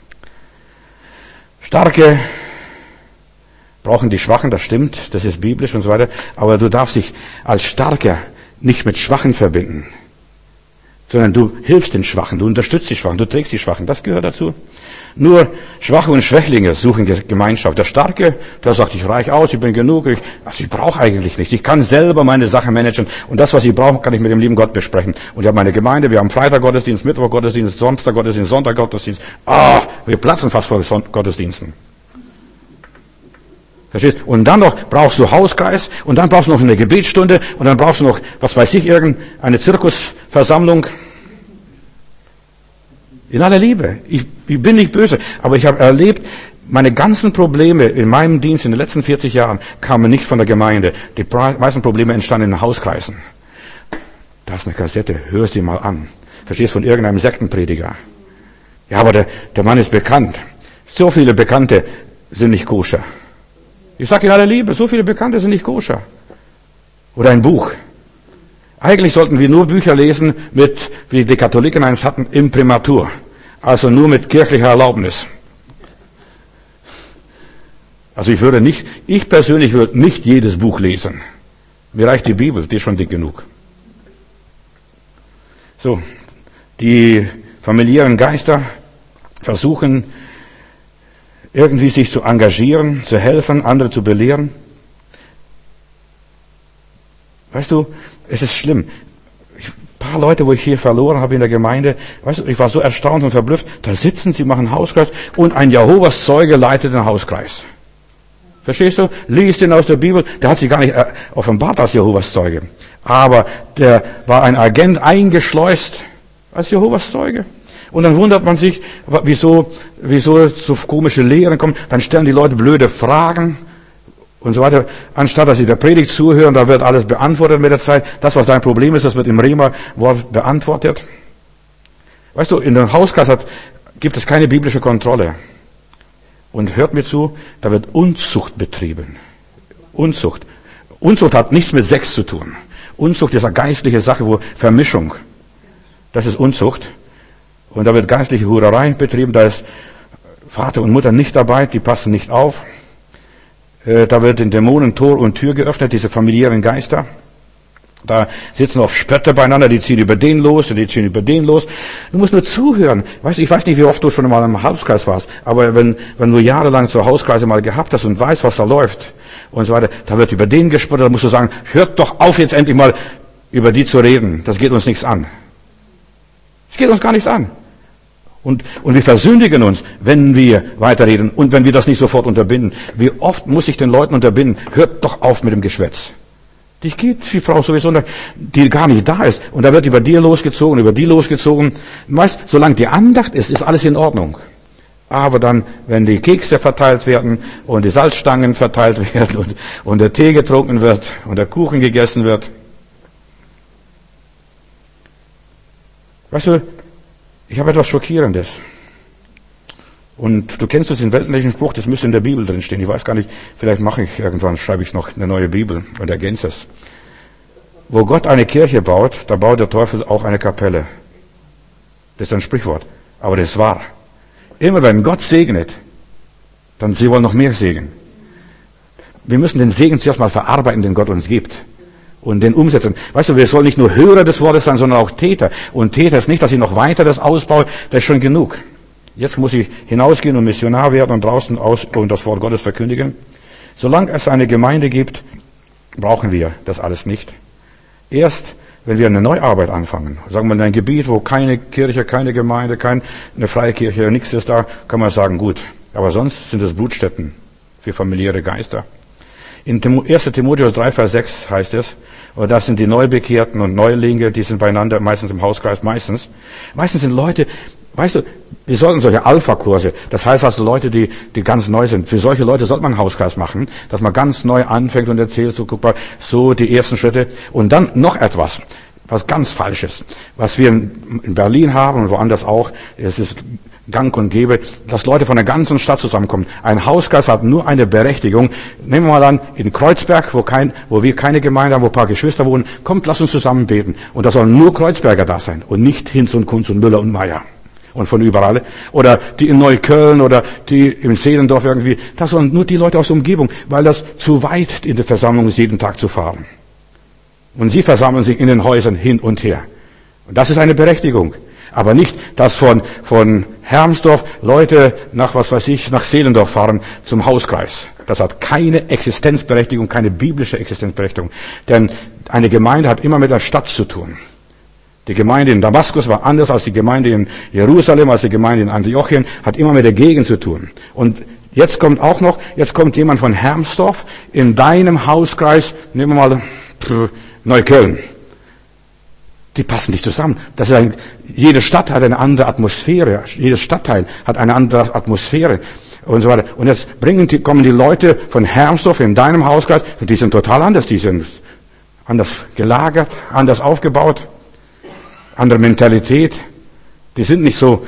Speaker 2: Starke brauchen die Schwachen, das stimmt, das ist biblisch und so weiter, aber du darfst dich als Starker nicht mit Schwachen verbinden, sondern du hilfst den Schwachen, du unterstützt die Schwachen, du trägst die Schwachen, das gehört dazu. Nur Schwache und Schwächlinge suchen Gemeinschaft. Der Starke, der sagt, ich reich aus, ich bin genug, ich brauche eigentlich nichts, ich kann selber meine Sachen managen und das, was ich brauche, kann ich mit dem lieben Gott besprechen. Und ich habe meine Gemeinde, wir haben Freitag Gottesdienst, Mittwoch Gottesdienst, Samstag Gottesdienst, Sonntag Gottesdienst. Wir platzen fast vor Gottesdiensten. Verstehst? Und dann noch brauchst du Hauskreis und dann brauchst du noch eine Gebetsstunde und dann brauchst du noch, was weiß ich, irgendeine Zirkusversammlung. In aller Liebe. Ich bin nicht böse, aber ich habe erlebt, Meine ganzen Probleme in meinem Dienst in den letzten 40 Jahren kamen nicht von der Gemeinde. Die meisten Probleme entstanden in Hauskreisen. Da ist eine Kassette, hör sie mal an. Verstehst, von irgendeinem Sektenprediger. Ja, aber der Mann ist bekannt. So viele Bekannte sind nicht koscher. Ich sage in aller Liebe, so viele Bekannte sind nicht koscher. Oder ein Buch. Eigentlich sollten wir nur Bücher lesen mit, wie die Katholiken eins hatten, Imprimatur. Also nur mit kirchlicher Erlaubnis. Also ich persönlich würde nicht jedes Buch lesen. Mir reicht die Bibel, die ist schon dick genug. So, die familiären Geister versuchen irgendwie sich zu engagieren, zu helfen, andere zu belehren. Weißt du, es ist schlimm. Ein paar Leute, wo ich hier verloren habe in der Gemeinde, weißt du, ich war so erstaunt und verblüfft, da sitzen sie, machen Hauskreis und ein Jehovas Zeuge leitet den Hauskreis. Verstehst du? Liest ihn aus der Bibel, der hat sich gar nicht offenbart als Jehovas Zeuge. Aber der war ein Agent eingeschleust als Jehovas Zeuge. Und dann wundert man sich, wieso so komische Lehren kommen. Dann stellen die Leute blöde Fragen und so weiter. Anstatt dass sie der Predigt zuhören, da wird alles beantwortet mit der Zeit. Das, was dein Problem ist, das wird im Rema-Wort beantwortet. Weißt du, in dem Hauskreis gibt es keine biblische Kontrolle. Und hört mir zu, da wird Unzucht betrieben. Unzucht. Unzucht hat nichts mit Sex zu tun. Unzucht ist eine geistliche Sache, wo Vermischung. Das ist Unzucht. Und da wird geistliche Hurerei betrieben. Da ist Vater und Mutter nicht dabei, die passen nicht auf. Da wird den Dämonen Tor und Tür geöffnet, diese familiären Geister. Da sitzen oft Spötter beieinander, die ziehen über den los und die ziehen über den los. Du musst nur zuhören. Weißt du, ich weiß nicht, wie oft du schon mal im Hauskreis warst, aber wenn du jahrelang so Hauskreise mal gehabt hast und weißt, was da läuft und so weiter, da wird über den gespottet, da musst du sagen, hört doch auf, jetzt endlich mal über die zu reden. Das geht uns nichts an. Es geht uns gar nichts an. Und wir versündigen uns, wenn wir weiterreden und wenn wir das nicht sofort unterbinden. Wie oft muss ich den Leuten unterbinden, hört doch auf mit dem Geschwätz. Die geht die Frau sowieso, die gar nicht da ist. Und da wird über die losgezogen. Weißt, solange die Andacht ist alles in Ordnung. Aber dann, wenn die Kekse verteilt werden und die Salzstangen verteilt werden und der Tee getrunken wird und der Kuchen gegessen wird. Weißt du, ich habe etwas Schockierendes. Und du kennst den weltlichen Spruch, das müsste in der Bibel drin stehen. Ich weiß gar nicht, vielleicht schreibe ich noch eine neue Bibel und ergänze es. Wo Gott eine Kirche baut, da baut der Teufel auch eine Kapelle. Das ist ein Sprichwort, aber das ist wahr. Immer wenn Gott segnet, dann sie wollen noch mehr Segen. Wir müssen den Segen zuerst mal verarbeiten, den Gott uns gibt. Und den umsetzen. Weißt du, wir sollen nicht nur Hörer des Wortes sein, sondern auch Täter. Und Täter ist nicht, dass ich noch weiter das ausbaue, das ist schon genug. Jetzt muss ich hinausgehen und Missionar werden und draußen und das Wort Gottes verkündigen. Solange es eine Gemeinde gibt, brauchen wir das alles nicht. Erst, wenn wir eine Neuarbeit anfangen, sagen wir in ein Gebiet, wo keine Kirche, keine Gemeinde, keine freie Kirche, nichts ist da, kann man sagen, gut. Aber sonst sind es Brutstätten für familiäre Geister. In 1. Timotheus 3, Vers 6 heißt es, und das sind die Neubekehrten und Neulinge, die sind beieinander, meistens im Hauskreis, meistens sind Leute, weißt du, wir sollten solche Alpha-Kurse, das heißt also Leute, die ganz neu sind, für solche Leute sollte man einen Hauskreis machen, dass man ganz neu anfängt und erzählt, so guck mal, so die ersten Schritte und dann noch etwas, was ganz Falsches, was wir in Berlin haben und woanders auch, es ist gang und gäbe, dass Leute von der ganzen Stadt zusammenkommen. Ein Hauskreis hat nur eine Berechtigung. Nehmen wir mal an, in Kreuzberg, wo wir keine Gemeinde haben, wo ein paar Geschwister wohnen, kommt, lasst uns zusammen beten. Und da sollen nur Kreuzberger da sein und nicht Hinz und Kunz und Müller und Meier. Und von überall. Oder die in Neukölln oder die im Seelendorf irgendwie. Das sollen nur die Leute aus der Umgebung, weil das zu weit in der Versammlung ist, jeden Tag zu fahren. Und sie versammeln sich in den Häusern hin und her. Und das ist eine Berechtigung. Aber nicht, dass von Hermsdorf Leute nach Seelendorf fahren zum Hauskreis. Das hat keine Existenzberechtigung, keine biblische Existenzberechtigung. Denn eine Gemeinde hat immer mit der Stadt zu tun. Die Gemeinde in Damaskus war anders als die Gemeinde in Jerusalem, als die Gemeinde in Antiochien, hat immer mit der Gegend zu tun. Und jetzt kommt jemand von Hermsdorf in deinem Hauskreis, nehmen wir mal Neukölln. Die passen nicht zusammen. Jede Stadt hat eine andere Atmosphäre. Jedes Stadtteil hat eine andere Atmosphäre. und so weiter. Und jetzt kommen die Leute von Hermsdorf in deinem Hauskreis, die sind total anders, die sind anders gelagert, anders aufgebaut, andere Mentalität. Die sind nicht so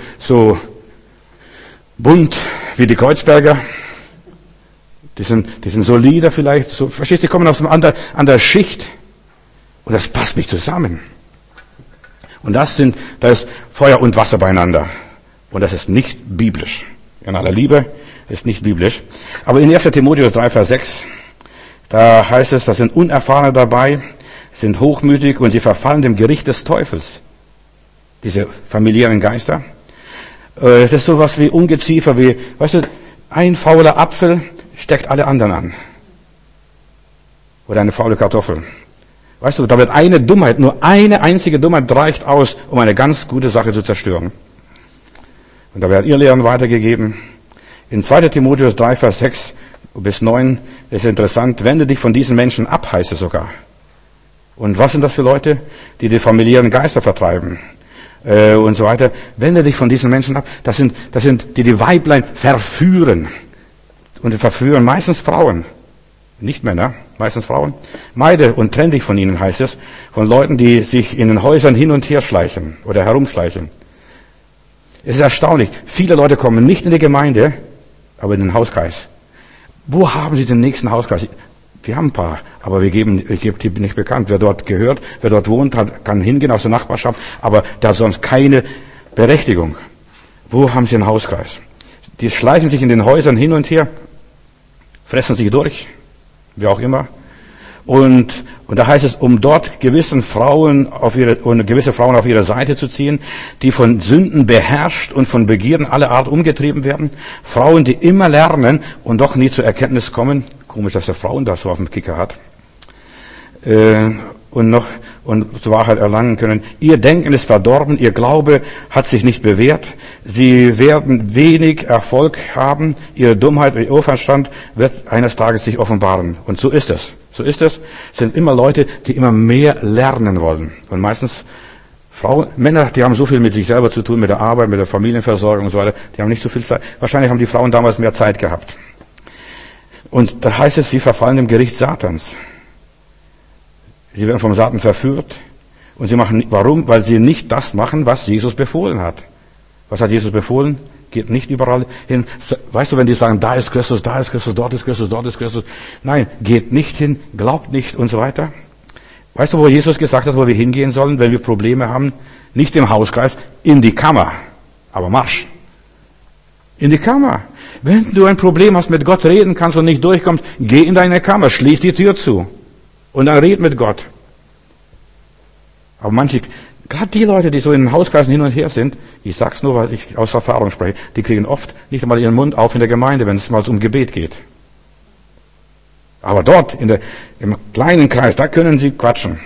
Speaker 2: bunt wie die Kreuzberger. Die sind solider vielleicht, so, verstehst du, die kommen aus einer anderen Schicht. Und das passt nicht zusammen. Und da ist Feuer und Wasser beieinander. Und das ist nicht biblisch. In aller Liebe ist nicht biblisch. Aber in 1. Timotheus 3, Vers 6, da heißt es, da sind Unerfahrene dabei, sind hochmütig und sie verfallen dem Gericht des Teufels. Diese familiären Geister. Das ist sowas wie Ungeziefer, wie, weißt du, ein fauler Apfel steckt alle anderen an. Oder eine faule Kartoffel. Weißt du, da wird eine Dummheit, nur eine einzige Dummheit reicht aus, um eine ganz gute Sache zu zerstören. Und da werden Irrlehren weitergegeben. In 2. Timotheus 3, Vers 6 bis 9 ist interessant, wende dich von diesen Menschen ab, heißt es sogar. Und was sind das für Leute? Die familiären Geister vertreiben. Und so weiter. Wende dich von diesen Menschen ab. Das sind die Weiblein verführen. Und verführen meistens Frauen. Nicht Männer, meistens Frauen. Meide und trenn dich von ihnen, heißt es. Von Leuten, die sich in den Häusern hin und her schleichen oder herumschleichen. Es ist erstaunlich. Viele Leute kommen nicht in die Gemeinde, aber in den Hauskreis. Wo haben sie den nächsten Hauskreis? Wir haben ein paar, aber ich gebe die nicht bekannt. Wer dort gehört, wer dort wohnt, kann hingehen aus der Nachbarschaft, aber der hat sonst keine Berechtigung. Wo haben sie einen Hauskreis? Die schleichen sich in den Häusern hin und her, fressen sich durch, wie auch immer. Und da heißt es, um dort gewisse Frauen auf ihre Seite zu ziehen, die von Sünden beherrscht und von Begierden aller Art umgetrieben werden. Frauen, die immer lernen und doch nie zur Erkenntnis kommen. Komisch, dass er Frauen da so auf dem Kicker hat. Und zur Wahrheit erlangen können. Ihr Denken ist verdorben, ihr Glaube hat sich nicht bewährt. Sie werden wenig Erfolg haben. Ihre Dummheit, ihr Unverstand wird eines Tages sich offenbaren. Und so ist es. So ist es. Es sind immer Leute, die immer mehr lernen wollen. Und meistens Männer, die haben so viel mit sich selber zu tun, mit der Arbeit, mit der Familienversorgung und so weiter. Die haben nicht so viel Zeit. Wahrscheinlich haben die Frauen damals mehr Zeit gehabt. Und da heißt es, sie verfallen dem Gericht Satans. Sie werden vom Satan verführt. Und sie machen, warum? Weil sie nicht das machen, was Jesus befohlen hat. Was hat Jesus befohlen? Geht nicht überall hin. Weißt du, wenn die sagen, da ist Christus, dort ist Christus, dort ist Christus. Nein, geht nicht hin, glaubt nicht und so weiter. Weißt du, wo Jesus gesagt hat, wo wir hingehen sollen, wenn wir Probleme haben? Nicht im Hauskreis, in die Kammer. Aber Marsch. In die Kammer. Wenn du ein Problem hast, mit Gott reden kannst und nicht durchkommst, geh in deine Kammer, schließ die Tür zu. Und dann red mit Gott. Aber manche, gerade die Leute, die so in den Hauskreisen hin und her sind, ich sag's nur, weil ich aus Erfahrung spreche, die kriegen oft nicht einmal ihren Mund auf in der Gemeinde, wenn es mal um Gebet geht. Aber dort, im kleinen Kreis, da können sie quatschen.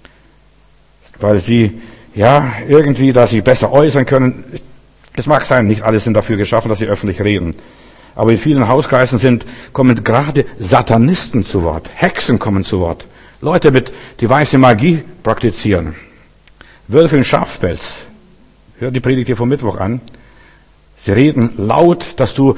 Speaker 2: Weil sie, irgendwie, da sie besser äußern können. Es mag sein, nicht alle sind dafür geschaffen, dass sie öffentlich reden. Aber in vielen Hauskreisen kommen gerade Satanisten zu Wort. Hexen kommen zu Wort. Leute, die weiße Magie praktizieren. Wölfe in Schafpelz. Hör die Predigt hier vom Mittwoch an. Sie reden laut, dass du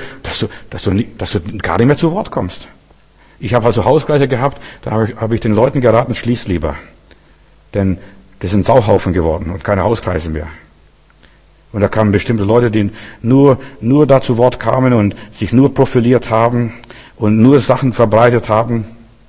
Speaker 2: gar nicht mehr zu Wort kommst. Ich habe also Hauskreise gehabt, da habe ich den Leuten geraten, schließ lieber. Denn das sind Sauhaufen geworden und keine Hauskreise mehr. Und da kamen bestimmte Leute, die nur da zu Wort kamen und sich nur profiliert haben und nur Sachen verbreitet haben,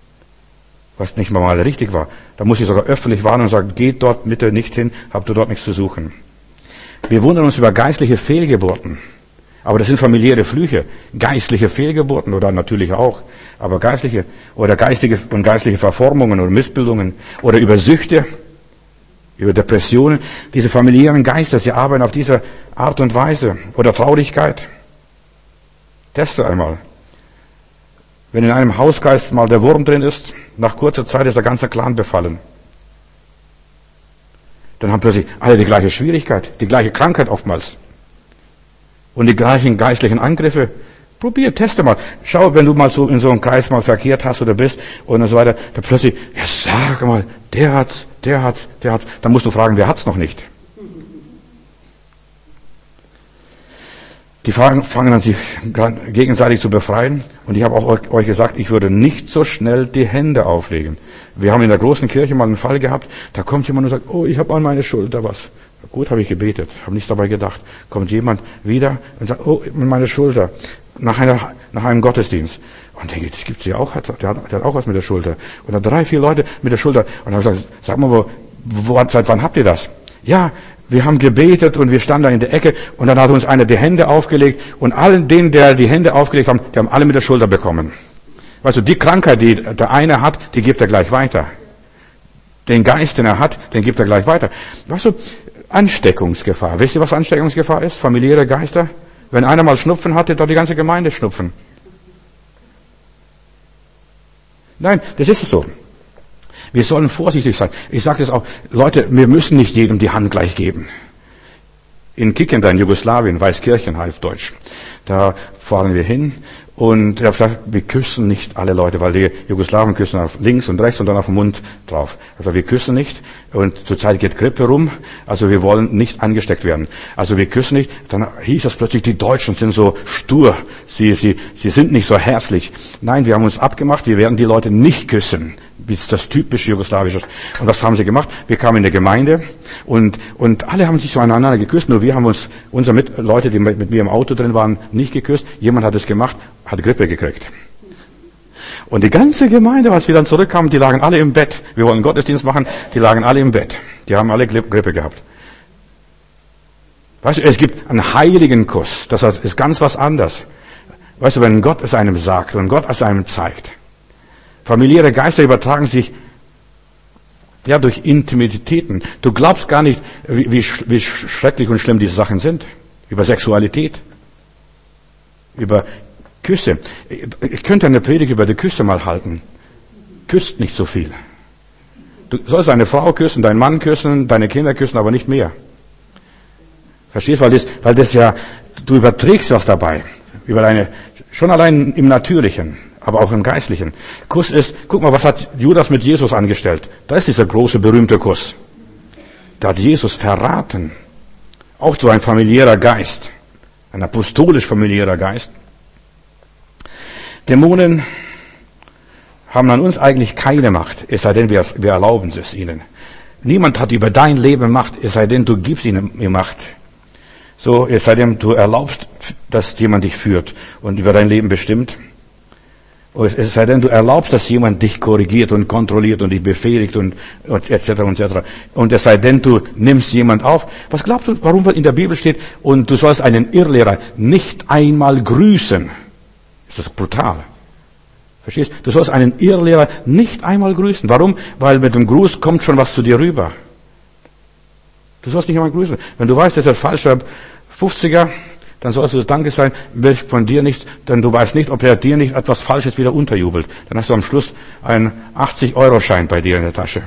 Speaker 2: was nicht mal richtig war. Da muss ich sogar öffentlich warnen und sagen, geht dort bitte nicht hin, habt ihr dort nichts zu suchen. Wir wundern uns über geistliche Fehlgeburten. Aber das sind familiäre Flüche. Geistliche Fehlgeburten oder natürlich auch. Aber geistliche oder geistige Verformungen oder Missbildungen oder über Süchte, über Depressionen. Diese familiären Geister, sie arbeiten auf diese Art und Weise. Oder Traurigkeit. Teste einmal. Wenn in einem Hauskreis mal der Wurm drin ist, nach kurzer Zeit ist der ganze Clan befallen. Dann haben plötzlich alle die gleiche Schwierigkeit, die gleiche Krankheit oftmals. Und die gleichen geistlichen Angriffe. Probier, teste mal. Schau, wenn du mal so in so einem Kreis mal verkehrt hast oder bist und so weiter, dann plötzlich, sag mal, der hat's. Dann musst du fragen, wer hat's noch nicht? Die fangen an, sich gegenseitig zu befreien. Und ich habe auch euch gesagt, ich würde nicht so schnell die Hände auflegen. Wir haben in der großen Kirche mal einen Fall gehabt, da kommt jemand und sagt, oh, ich habe an meine Schulter was. Gut, habe ich gebetet, habe nichts dabei gedacht. Kommt jemand wieder und sagt, oh, meine Schulter, nach einem Gottesdienst. Und denke, das gibt's ja auch, der hat auch was mit der Schulter. Und dann 3, 4 Leute mit der Schulter. Und dann habe ich gesagt, sag mal, seit wann habt ihr das? Ja, wir haben gebetet und wir standen da in der Ecke und dann hat uns einer die Hände aufgelegt und allen denen, der die Hände aufgelegt haben, die haben alle mit der Schulter bekommen. Weißt du, die Krankheit, die der eine hat, die gibt er gleich weiter. Den Geist, den er hat, den gibt er gleich weiter. Weißt du, Ansteckungsgefahr. Wisst ihr, was Ansteckungsgefahr ist? Familiäre Geister. Wenn einer mal Schnupfen hatte, hat die ganze Gemeinde Schnupfen. Nein, das ist es so. Wir sollen vorsichtig sein. Ich sage das auch, Leute, wir müssen nicht jedem die Hand gleich geben. In Kikenda in Jugoslawien, Weißkirchen heißt Deutsch, da fahren wir hin und er hat gesagt, wir küssen nicht alle Leute, weil die Jugoslawen küssen auf links und rechts und dann auf den Mund drauf. Also wir küssen nicht und zurzeit geht Grippe rum, also wir wollen nicht angesteckt werden. Also wir küssen nicht, dann hieß es plötzlich, die Deutschen sind so stur, sie sind nicht so herzlich. Nein, wir haben uns abgemacht, wir werden die Leute nicht küssen. Wie ist das typisch Jugoslawische. Und was haben sie gemacht? Wir kamen in die Gemeinde und alle haben sich so aneinander geküsst, nur wir haben uns, Leute, die mit mir im Auto drin waren, nicht geküsst. Jemand hat es gemacht, hat Grippe gekriegt. Und die ganze Gemeinde, als wir dann zurückkamen, die lagen alle im Bett. Wir wollten Gottesdienst machen, die lagen alle im Bett. Die haben alle Grippe gehabt. Weißt du, es gibt einen heiligen Kuss. Das ist ganz was anderes. Weißt du, wenn Gott es einem sagt und Gott es einem zeigt. Familiäre Geister übertragen sich ja durch Intimitäten. Du glaubst gar nicht, wie schrecklich und schlimm diese Sachen sind. Über Sexualität, über Küsse. Ich könnte eine Predigt über die Küsse mal halten. Küsst nicht so viel. Du sollst eine Frau küssen, deinen Mann küssen, deine Kinder küssen, aber nicht mehr. Verstehst? Weil das ja, du überträgst was dabei. Schon allein im Natürlichen, aber auch im Geistlichen. Kuss ist, guck mal, was hat Judas mit Jesus angestellt? Da ist dieser große, berühmte Kuss. Da hat Jesus verraten. Auch so ein familiärer Geist. Ein apostolisch familiärer Geist. Dämonen haben an uns eigentlich keine Macht, es sei denn, wir erlauben es ihnen. Niemand hat über dein Leben Macht, es sei denn, du gibst ihnen Macht. So, es sei denn, du erlaubst, dass jemand dich führt und über dein Leben bestimmt. Es sei denn, du erlaubst, dass jemand dich korrigiert und kontrolliert und dich befehligt und etc. und etc. Und es sei denn, du nimmst jemand auf. Was glaubst du, warum in der Bibel steht, und du sollst einen Irrlehrer nicht einmal grüßen? Das ist brutal. Verstehst? Du sollst einen Irrlehrer nicht einmal grüßen. Warum? Weil mit dem Gruß kommt schon was zu dir rüber. Du sollst nicht einmal grüßen. Wenn du weißt, das ist ein falscher 50er, dann sollst du das Danke sein, will von dir nichts, denn du weißt nicht, ob er dir nicht etwas Falsches wieder unterjubelt. Dann hast du am Schluss einen 80-Euro-Schein bei dir in der Tasche.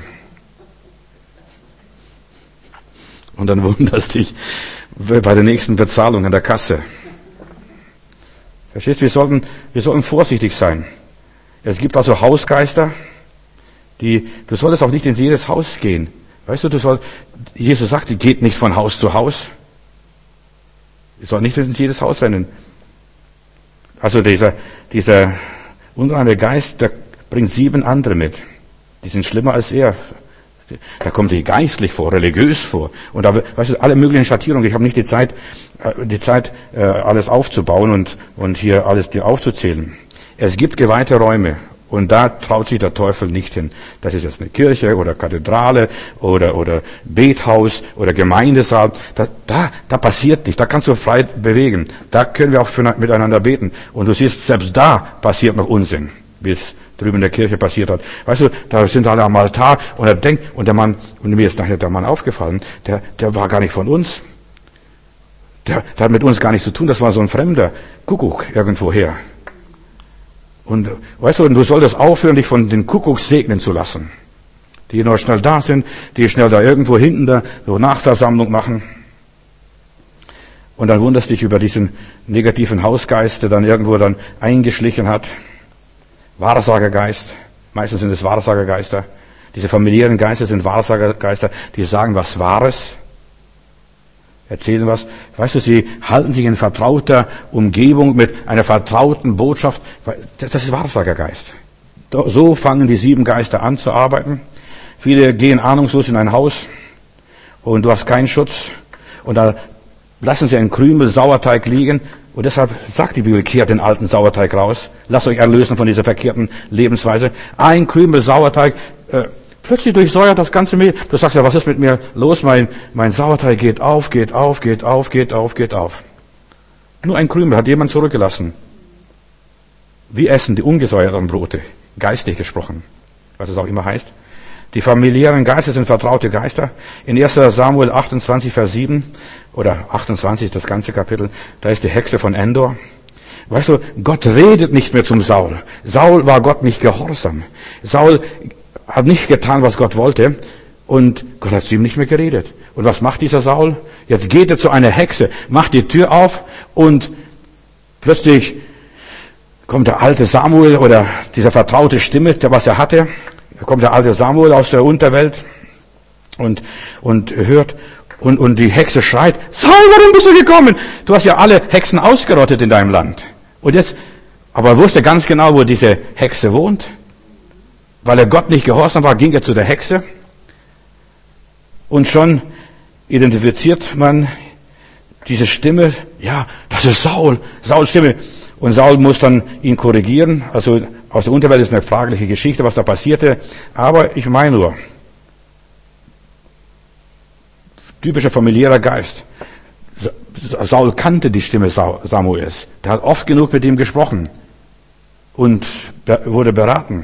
Speaker 2: Und dann wunderst dich bei der nächsten Bezahlung an der Kasse. Verstehst? Wir sollten vorsichtig sein. Es gibt also Hausgeister, du solltest auch nicht in jedes Haus gehen. Weißt du, Jesus sagte, geht nicht von Haus zu Haus. Ihr sollt nicht in jedes Haus rennen. Also dieser unreine Geist, der bringt 7 andere mit. Die sind schlimmer als er. Da kommt die geistlich vor, religiös vor. Und da, weißt du, alle möglichen Schattierungen. Ich habe nicht die Zeit, alles aufzubauen und hier alles dir aufzuzählen. Es gibt geweihte Räume. Und da traut sich der Teufel nicht hin. Das ist jetzt eine Kirche oder Kathedrale oder Bethaus oder Gemeindesaal. Da passiert nichts. Da kannst du frei bewegen. Da können wir auch miteinander beten. Und du siehst, selbst da passiert noch Unsinn, wie es drüben in der Kirche passiert hat. Weißt du, da sind alle am Altar und er denkt, und mir ist nachher der Mann aufgefallen, der war gar nicht von uns. Der hat mit uns gar nichts zu tun. Das war so ein fremder Kuckuck irgendwoher. Und weißt du, du solltest aufhören, dich von den Kuckucks segnen zu lassen. Die noch schnell da sind, die schnell da irgendwo hinten da so Nachversammlung machen. Und dann wunderst dich über diesen negativen Hausgeist, der dann irgendwo dann eingeschlichen hat. Wahrsagergeist. Meistens sind es Wahrsagergeister. Diese familiären Geister sind Wahrsagergeister, die sagen was Wahres. erzählen was. Weißt du, sie halten sich in vertrauter Umgebung mit einer vertrauten Botschaft. Das ist Wahrsagergeist. So fangen die 7 Geister an zu arbeiten. Viele gehen ahnungslos in ein Haus und du hast keinen Schutz. Und da lassen sie einen Krümel Sauerteig liegen. Und deshalb sagt die Bibel, kehrt den alten Sauerteig raus. Lasst euch erlösen von dieser verkehrten Lebensweise. Ein Krümel Sauerteig, plötzlich durchsäuert das ganze Mehl. Du sagst ja, was ist mit mir los? Mein Sauerteig geht auf, geht auf, geht auf, geht auf, geht auf. Nur ein Krümel hat jemand zurückgelassen. Wir essen die ungesäuerten Brote, geistlich gesprochen, was es auch immer heißt. Die familiären Geister sind vertraute Geister. In 1. Samuel 28, Vers 7 oder 28, das ganze Kapitel, da ist die Hexe von Endor. Weißt du, Gott redet nicht mehr zum Saul. Saul war Gott nicht gehorsam. Saul hat nicht getan, was Gott wollte, und Gott hat zu ihm nicht mehr geredet. Und was macht dieser Saul? Jetzt geht er zu einer Hexe, macht die Tür auf und plötzlich kommt der alte Samuel oder dieser vertraute Stimme, der was er hatte. Da kommt der alte Samuel aus der Unterwelt und hört und die Hexe schreit: Saul, warum bist du gekommen? Du hast ja alle Hexen ausgerottet in deinem Land. Und jetzt, aber er wusste ganz genau, wo diese Hexe wohnt. Weil er Gott nicht gehorsam war, ging er zu der Hexe. Und schon identifiziert man diese Stimme. Ja, das ist Saul, Sauls Stimme. Und Saul muss dann ihn korrigieren. Also aus der Unterwelt ist eine fragliche Geschichte, was da passierte. Aber ich meine nur, typischer familiärer Geist. Saul kannte die Stimme Samuels. Der hat oft genug mit ihm gesprochen und wurde beraten.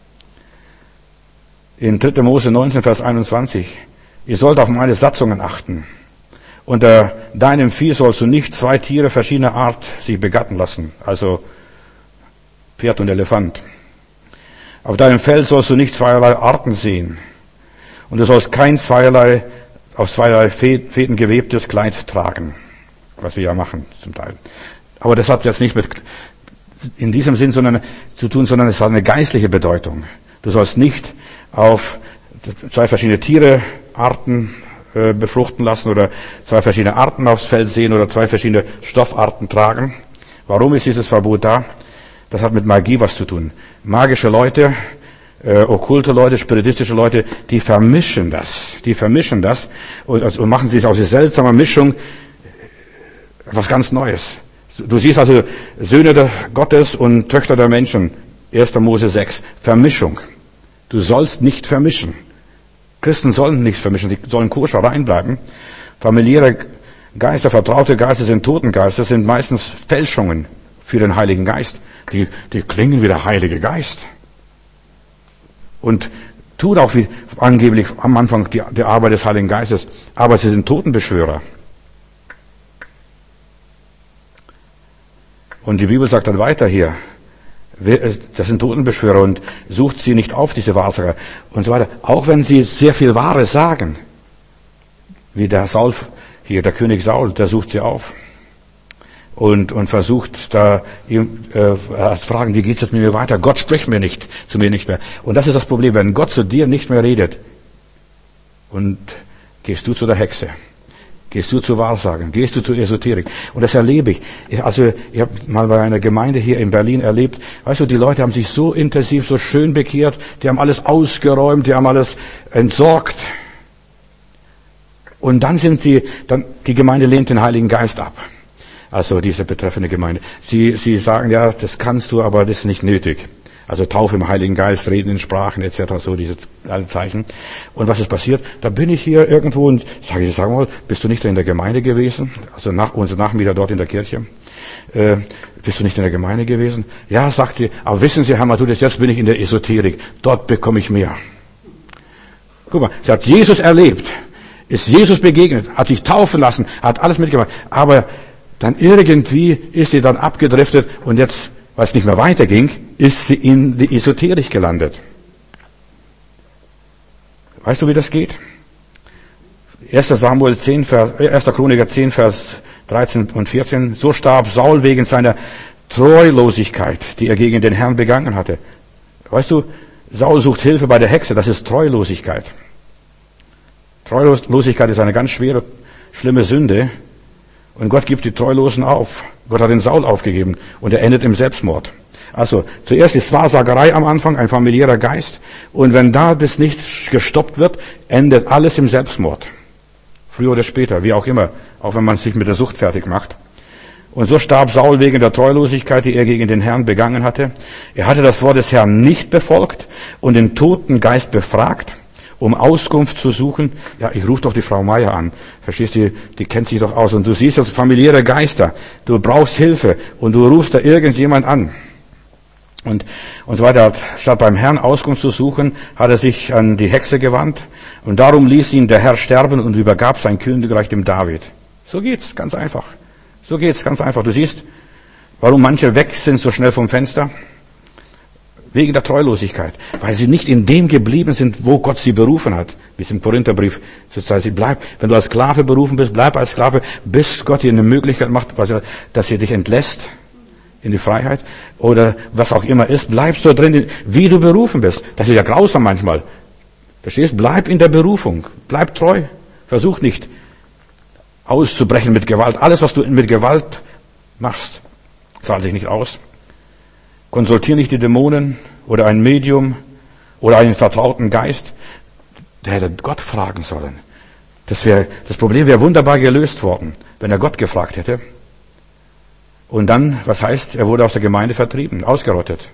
Speaker 2: In 3. Mose 19, Vers 21. Ihr sollt auf meine Satzungen achten. Unter deinem Vieh sollst du nicht 2 Tiere verschiedener Art sich begatten lassen. Also Pferd und Elefant. Auf deinem Feld sollst du nicht zweierlei Arten sehen. Und du sollst kein auf zweierlei Fäden gewebtes Kleid tragen. Was wir ja machen zum Teil. Aber das hat jetzt nicht mit in diesem Sinn zu tun, sondern es hat eine geistliche Bedeutung. Du sollst nicht auf 2 verschiedene Tierearten befruchten lassen oder 2 verschiedene Arten aufs Feld sehen oder 2 verschiedene Stoffarten tragen. Warum ist dieses Verbot da? Das hat mit Magie was zu tun. Magische Leute, okkulte Leute, spiritistische Leute, die vermischen das und machen sich aus dieser seltsamen Mischung was ganz Neues. Du siehst also Söhne Gottes und Töchter der Menschen, 1. Mose 6, Vermischung. Du sollst nicht vermischen. Christen sollen nicht vermischen, sie sollen koscher reinbleiben. Familiäre Geister, vertraute Geister sind Totengeister, sind meistens Fälschungen für den Heiligen Geist. Die klingen wie der Heilige Geist. Und tut auch wie angeblich am Anfang die Arbeit des Heiligen Geistes, aber sie sind Totenbeschwörer. Und die Bibel sagt dann weiter hier, das sind Totenbeschwörer und sucht sie nicht auf, diese Wahrsager und so weiter. Auch wenn sie sehr viel Wahres sagen, wie der Saul hier, der König Saul, der sucht sie auf und versucht da fragen, wie geht's jetzt mit mir weiter? Gott spricht zu mir nicht mehr. Und das ist das Problem, wenn Gott zu dir nicht mehr redet und gehst du zu der Hexe. Gehst du zu Wahrsagen, gehst du zu Esoterik. Und das erlebe ich. Also, ich habe mal bei einer Gemeinde hier in Berlin erlebt, weißt du, die Leute haben sich so intensiv, so schön bekehrt, die haben alles ausgeräumt, die haben alles entsorgt. Und dann die Gemeinde lehnt den Heiligen Geist ab. Also diese betreffende Gemeinde. Sie sagen, ja, das kannst du, aber das ist nicht nötig. Also Taufe im Heiligen Geist, Reden in Sprachen etc., so diese alle Zeichen. Und was ist passiert? Da bin ich hier irgendwo und sag mal, bist du nicht in der Gemeinde gewesen? Also unser Nachmieter dort in der Kirche. Bist du nicht in der Gemeinde gewesen? Ja, sagt sie, aber wissen Sie, Herr Matthäus, jetzt bin ich in der Esoterik. Dort bekomme ich mehr. Guck mal, sie hat Jesus erlebt, ist Jesus begegnet, hat sich taufen lassen, hat alles mitgemacht. Aber dann irgendwie ist sie dann abgedriftet und jetzt, weil es nicht mehr weiterging, ist sie in die Esoterik gelandet. Weißt du, wie das geht? 1. Chroniker 10, Vers 13 und 14. So starb Saul wegen seiner Treulosigkeit, die er gegen den Herrn begangen hatte. Weißt du, Saul sucht Hilfe bei der Hexe, das ist Treulosigkeit. Treulosigkeit ist eine ganz schwere schlimme Sünde. Und Gott gibt die Treulosen auf. Gott hat den Saul aufgegeben und er endet im Selbstmord. Also zuerst ist Wahrsagerei am Anfang, ein familiärer Geist. Und wenn da das nicht gestoppt wird, endet alles im Selbstmord. Früher oder später, wie auch immer. Auch wenn man sich mit der Sucht fertig macht. Und so starb Saul wegen der Treulosigkeit, die er gegen den Herrn begangen hatte. Er hatte das Wort des Herrn nicht befolgt und den toten Geist befragt, um Auskunft zu suchen. Ja, ich rufe doch die Frau Meier an. Verstehst du, die kennt sich doch aus. Und du siehst das familiäre Geister. Du brauchst Hilfe und du rufst da irgendjemand an. Und so weiter. Statt beim Herrn Auskunft zu suchen, hat er sich an die Hexe gewandt. Und darum ließ ihn der Herr sterben und übergab sein Königreich dem David. So geht's, ganz einfach. So geht's, ganz einfach. Du siehst, warum manche weg sind so schnell vom Fenster? Wegen der Treulosigkeit. Weil sie nicht in dem geblieben sind, wo Gott sie berufen hat. Wie es im Korintherbrief zur Zeit sie bleibt. Wenn du als Sklave berufen bist, bleib als Sklave, bis Gott dir eine Möglichkeit macht, dass er dich entlässt in die Freiheit. Oder was auch immer ist, bleib so drin, wie du berufen bist. Das ist ja grausam manchmal. Verstehst? Bleib in der Berufung. Bleib treu. Versuch nicht auszubrechen mit Gewalt. Alles, was du mit Gewalt machst, zahlt sich nicht aus. Konsultier nicht die Dämonen oder ein Medium oder einen vertrauten Geist. Der hätte Gott fragen sollen. Das Problem wäre wunderbar gelöst worden, wenn er Gott gefragt hätte. Und dann, was heißt, er wurde aus der Gemeinde vertrieben, ausgerottet.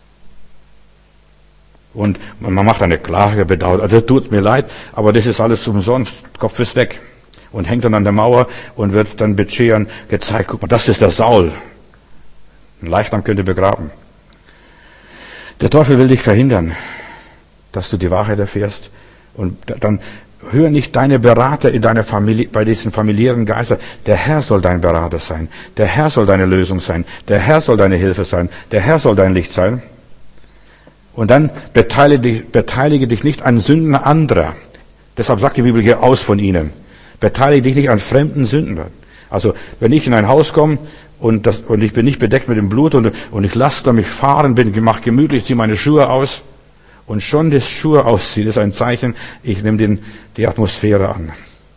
Speaker 2: Und man macht eine Klage, bedauert, das tut mir leid, aber das ist alles umsonst, Kopf ist weg. Und hängt dann an der Mauer und wird dann Betscheren gezeigt. Guck mal, das ist der Saul. Ein Leichnam könnte begraben. Der Teufel will dich verhindern, dass du die Wahrheit erfährst. Und dann hör nicht deine Berater in deiner Familie, bei diesen familiären Geistern. Der Herr soll dein Berater sein. Der Herr soll deine Lösung sein. Der Herr soll deine Hilfe sein. Der Herr soll dein Licht sein. Und dann beteilige dich nicht an Sünden anderer. Deshalb sagt die Bibel, geh aus von ihnen. Beteilige dich nicht an fremden Sünden. Also, wenn ich in ein Haus komme und ich bin nicht bedeckt mit dem Blut und ich lasse mich fahren, mache gemütlich, ziehe meine Schuhe aus und schon das Schuhe ausziehen ist ein Zeichen, ich nehme die Atmosphäre an.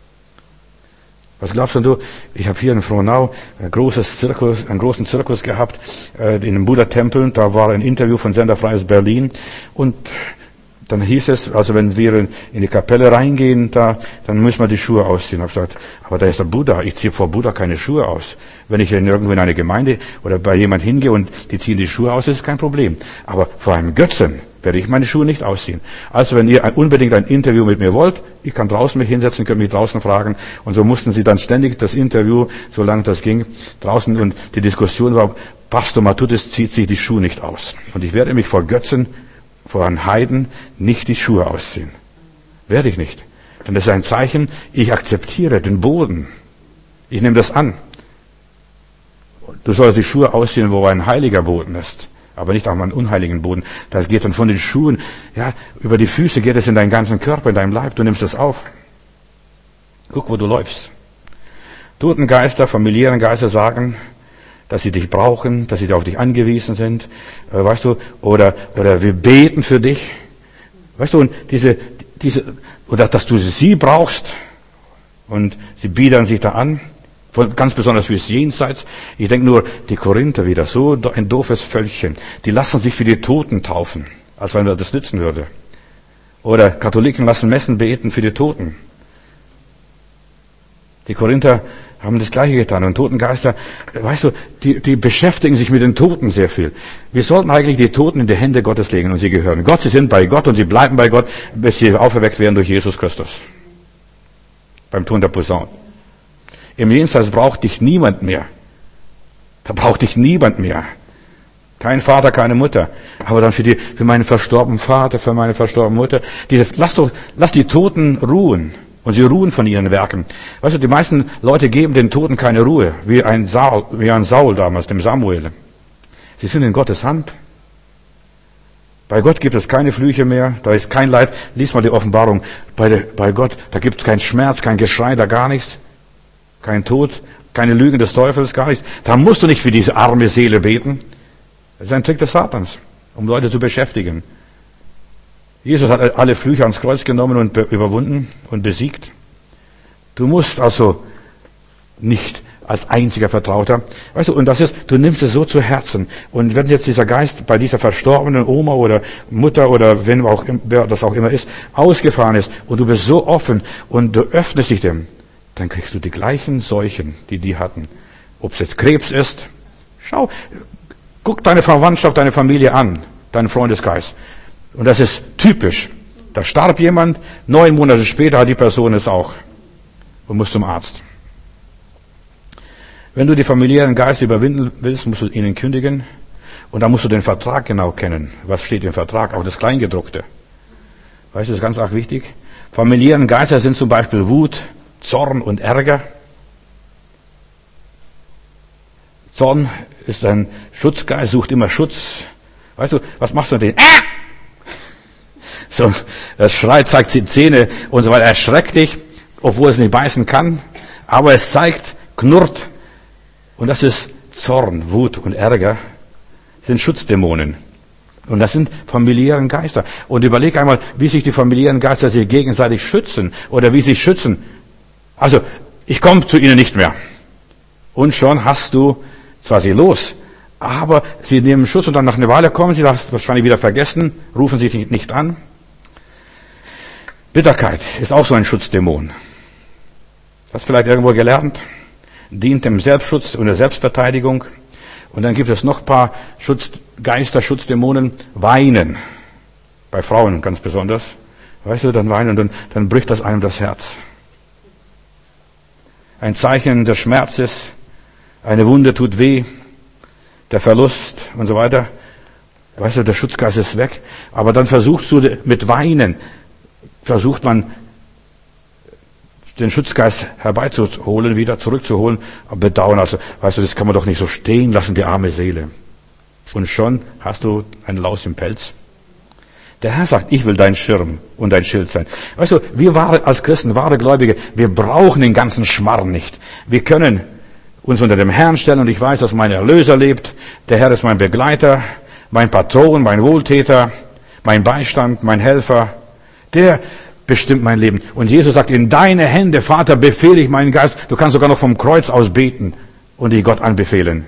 Speaker 2: Was glaubst du? Ich habe hier in Frohnau einen großen Zirkus gehabt, in einem Buddha-Tempel. Da war ein Interview von Senderfreies Berlin und dann hieß es, also wenn wir in die Kapelle reingehen, dann müssen wir die Schuhe ausziehen. Ich habe gesagt, aber da ist der Buddha, ich ziehe vor Buddha keine Schuhe aus. Wenn ich irgendwo in eine Gemeinde oder bei jemand hingehe und die ziehen die Schuhe aus, ist kein Problem. Aber vor einem Götzen werde ich meine Schuhe nicht ausziehen. Also wenn ihr unbedingt ein Interview mit mir wollt, ich kann draußen mich hinsetzen, könnt mich draußen fragen. Und so mussten sie dann ständig das Interview, solange das ging, draußen, und die Diskussion war, Pastor Matthäus zieht sich die Schuhe nicht aus. Und ich werde mich vor Götzen, vor einem Heiden nicht die Schuhe ausziehen. Werde ich nicht. Denn das ist ein Zeichen, ich akzeptiere den Boden. Ich nehme das an. Du sollst die Schuhe ausziehen, wo ein heiliger Boden ist, aber nicht auf einem unheiligen Boden. Das geht dann von den Schuhen, ja, über die Füße geht es in deinen ganzen Körper, in deinem Leib. Du nimmst das auf. Guck, wo du läufst. Totengeister, familiären Geister sagen, dass sie dich brauchen, dass sie auf dich angewiesen sind, weißt du, oder wir beten für dich, weißt du, und oder dass du sie brauchst, und sie biedern sich da an, ganz besonders fürs Jenseits. Ich denke nur, die Korinther wieder, so ein doofes Völkchen, die lassen sich für die Toten taufen, als wenn das nützen würde. Oder Katholiken lassen Messen beten für die Toten. Die Korinther haben das Gleiche getan. Und Totengeister, weißt du, die beschäftigen sich mit den Toten sehr viel. Wir sollten eigentlich die Toten in die Hände Gottes legen und sie gehören Gott. Sie sind bei Gott und sie bleiben bei Gott, bis sie auferweckt werden durch Jesus Christus. Beim Ton der Posaune. Im Jenseits braucht dich niemand mehr. Da braucht dich niemand mehr. Kein Vater, keine Mutter. Aber dann für meinen verstorbenen Vater, für meine verstorbene Mutter. Lass die Toten ruhen. Und sie ruhen von ihren Werken. Weißt du, die meisten Leute geben den Toten keine Ruhe, wie ein Saul damals, dem Samuel. Sie sind in Gottes Hand. Bei Gott gibt es keine Flüche mehr, da ist kein Leid. Lies mal die Offenbarung. Bei Gott, da gibt es keinen Schmerz, kein Geschrei, da gar nichts. Kein Tod, keine Lügen des Teufels, gar nichts. Da musst du nicht für diese arme Seele beten. Das ist ein Trick des Satans, um Leute zu beschäftigen. Jesus hat alle Flüche ans Kreuz genommen und überwunden und besiegt. Du musst also nicht als einziger Vertrauter. Weißt du, und du nimmst es so zu Herzen. Und wenn jetzt dieser Geist bei dieser verstorbenen Oma oder Mutter oder wer das auch immer ist, ausgefahren ist und du bist so offen und du öffnest dich dem, dann kriegst du die gleichen Seuchen, die hatten. Ob es jetzt Krebs ist, guck deine Verwandtschaft, deine Familie an, deinen Freundeskreis. Und das ist typisch. Da starb jemand, 9 Monate später hat die Person es auch und muss zum Arzt. Wenn du die familiären Geister überwinden willst, musst du ihnen kündigen. Und dann musst du den Vertrag genau kennen. Was steht im Vertrag? Auch das Kleingedruckte. Weißt du, das ist ganz arg wichtig. Familiären Geister sind zum Beispiel Wut, Zorn und Ärger. Zorn ist ein Schutzgeist, sucht immer Schutz. Weißt du, was machst du mit denen? So, das schreit, zeigt die Zähne und so weiter. Er schreckt dich, obwohl es nicht beißen kann. Aber es zeigt, knurrt. Und das ist Zorn, Wut und Ärger, sind Schutzdämonen. Und das sind familiären Geister. Und überleg einmal, wie sich die familiären Geister sich gegenseitig schützen oder wie sie schützen. Also, ich komme zu ihnen nicht mehr. Und schon hast du zwar sie los, aber sie nehmen Schutz und dann nach einer Weile kommen sie, das hast du wahrscheinlich wieder vergessen, rufen sie dich nicht an. Bitterkeit ist auch so ein Schutzdämon. Hast du vielleicht irgendwo gelernt? Dient dem Selbstschutz und der Selbstverteidigung. Und dann gibt es noch ein paar Schutzdämonen. Weinen. Bei Frauen ganz besonders. Weißt du, dann weinen und dann bricht das einem das Herz. Ein Zeichen des Schmerzes. Eine Wunde tut weh. Der Verlust und so weiter. Weißt du, der Schutzgeist ist weg. Aber dann versucht man den Schutzgeist herbeizuholen, wieder zurückzuholen, aber bedauern. Also, weißt du, das kann man doch nicht so stehen lassen, die arme Seele. Und schon hast du einen Laus im Pelz. Der Herr sagt, ich will dein Schirm und dein Schild sein. Weißt du, wir als Christen, wahre Gläubige, wir brauchen den ganzen Schmarrn nicht. Wir können uns unter dem Herrn stellen und ich weiß, dass mein Erlöser lebt. Der Herr ist mein Begleiter, mein Patron, mein Wohltäter, mein Beistand, mein Helfer. Der bestimmt mein Leben. Und Jesus sagt, in deine Hände, Vater, befehle ich meinen Geist. Du kannst sogar noch vom Kreuz aus beten und dich Gott anbefehlen.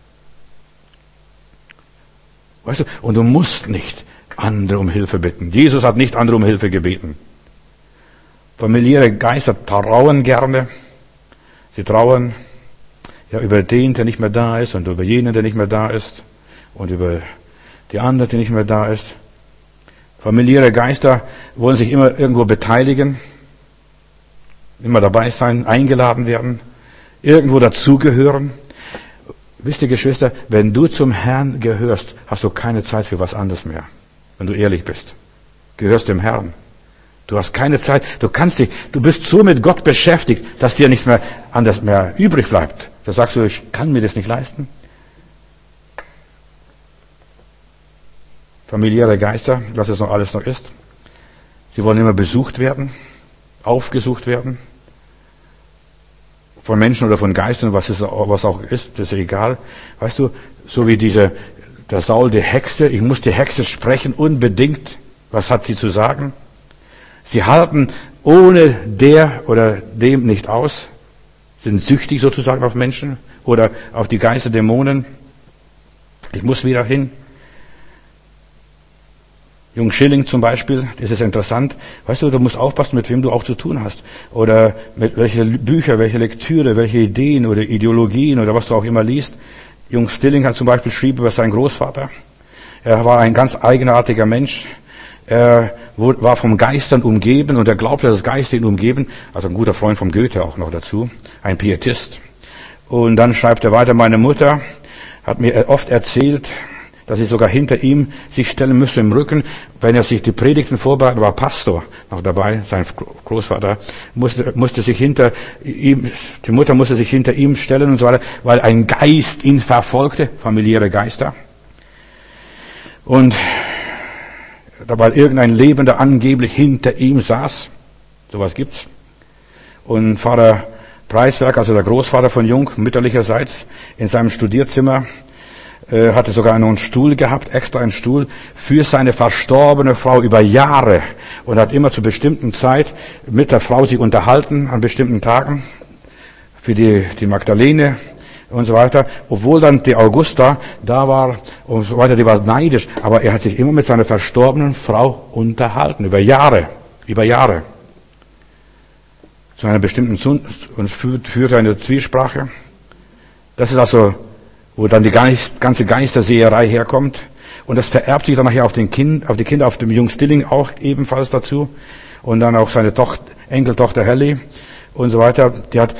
Speaker 2: Weißt du, und du musst nicht andere um Hilfe bitten. Jesus hat nicht andere um Hilfe gebeten. Familiäre Geister trauern gerne. Sie trauern ja über den, der nicht mehr da ist und über jenen, der nicht mehr da ist und über die andere, die nicht mehr da ist. Familiäre Geister wollen sich immer irgendwo beteiligen, immer dabei sein, eingeladen werden, irgendwo dazugehören. Wisst ihr, Geschwister, wenn du zum Herrn gehörst, hast du keine Zeit für was anderes mehr, wenn du ehrlich bist. Gehörst dem Herrn. Du hast keine Zeit, du bist so mit Gott beschäftigt, dass dir nichts mehr anders mehr übrig bleibt. Da sagst du, ich kann mir das nicht leisten. Familiäre Geister, was es noch alles noch ist. Sie wollen immer besucht werden, aufgesucht werden. Von Menschen oder von Geistern, was auch ist, das ist egal. Weißt du, so wie der Saul, die Hexe, ich muss die Hexe sprechen, unbedingt. Was hat sie zu sagen? Sie halten ohne der oder dem nicht aus, sind süchtig sozusagen auf Menschen oder auf die Geister, Dämonen. Ich muss wieder hin. Jung Schilling zum Beispiel, das ist interessant. Weißt du, du musst aufpassen, mit wem du auch zu tun hast. Oder mit welche Bücher, welche Lektüre, welche Ideen oder Ideologien oder was du auch immer liest. Jung Schilling hat zum Beispiel schrieb über seinen Großvater. Er war ein ganz eigenartiger Mensch. Er war vom Geistern umgeben und er glaubte, dass Geister ihn umgeben. Also ein guter Freund vom Goethe auch noch dazu. Ein Pietist. Und dann schreibt er weiter, meine Mutter hat mir oft erzählt, dass ich sogar hinter ihm sich stellen müsste im Rücken, wenn er sich die Predigten vorbereitet, war Pastor noch dabei, sein Großvater, musste sich hinter ihm, die Mutter musste sich hinter ihm stellen und so weiter, weil ein Geist ihn verfolgte, familiäre Geister. Und weil irgendein Lebender angeblich hinter ihm saß, sowas gibt's. Und Pfarrer Preiswerk, also der Großvater von Jung, mütterlicherseits, in seinem Studierzimmer, hatte sogar noch einen Stuhl gehabt, extra einen Stuhl für seine verstorbene Frau über Jahre und hat immer zur bestimmten Zeit mit der Frau sich unterhalten an bestimmten Tagen für die Magdalene und so weiter. Obwohl dann die Augusta da war und so weiter, die war neidisch, aber er hat sich immer mit seiner verstorbenen Frau unterhalten über Jahre. Zu einer bestimmten und führt eine Zwiesprache. Das ist also, wo dann die ganze Geisterseherei herkommt. Und das vererbt sich dann nachher auf die Kinder, auf dem Jung Stilling auch ebenfalls dazu. Und dann auch seine Enkeltochter Helly und so weiter.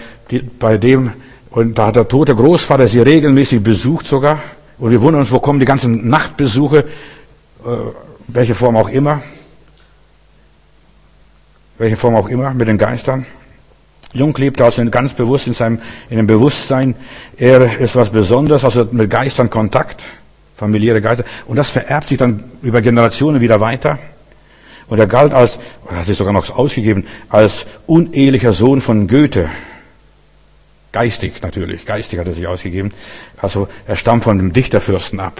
Speaker 2: Und da hat der tote Großvater sie regelmäßig besucht sogar. Und wir wundern uns, wo kommen die ganzen Nachtbesuche, welche Form auch immer, mit den Geistern. Jung lebt also ganz bewusst in dem Bewusstsein, er ist was Besonderes, also mit Geistern Kontakt, familiäre Geister. Und das vererbt sich dann über Generationen wieder weiter. Und er galt hat sich sogar noch ausgegeben, als unehelicher Sohn von Goethe. Geistig hat er sich ausgegeben. Also er stammt von dem Dichterfürsten ab.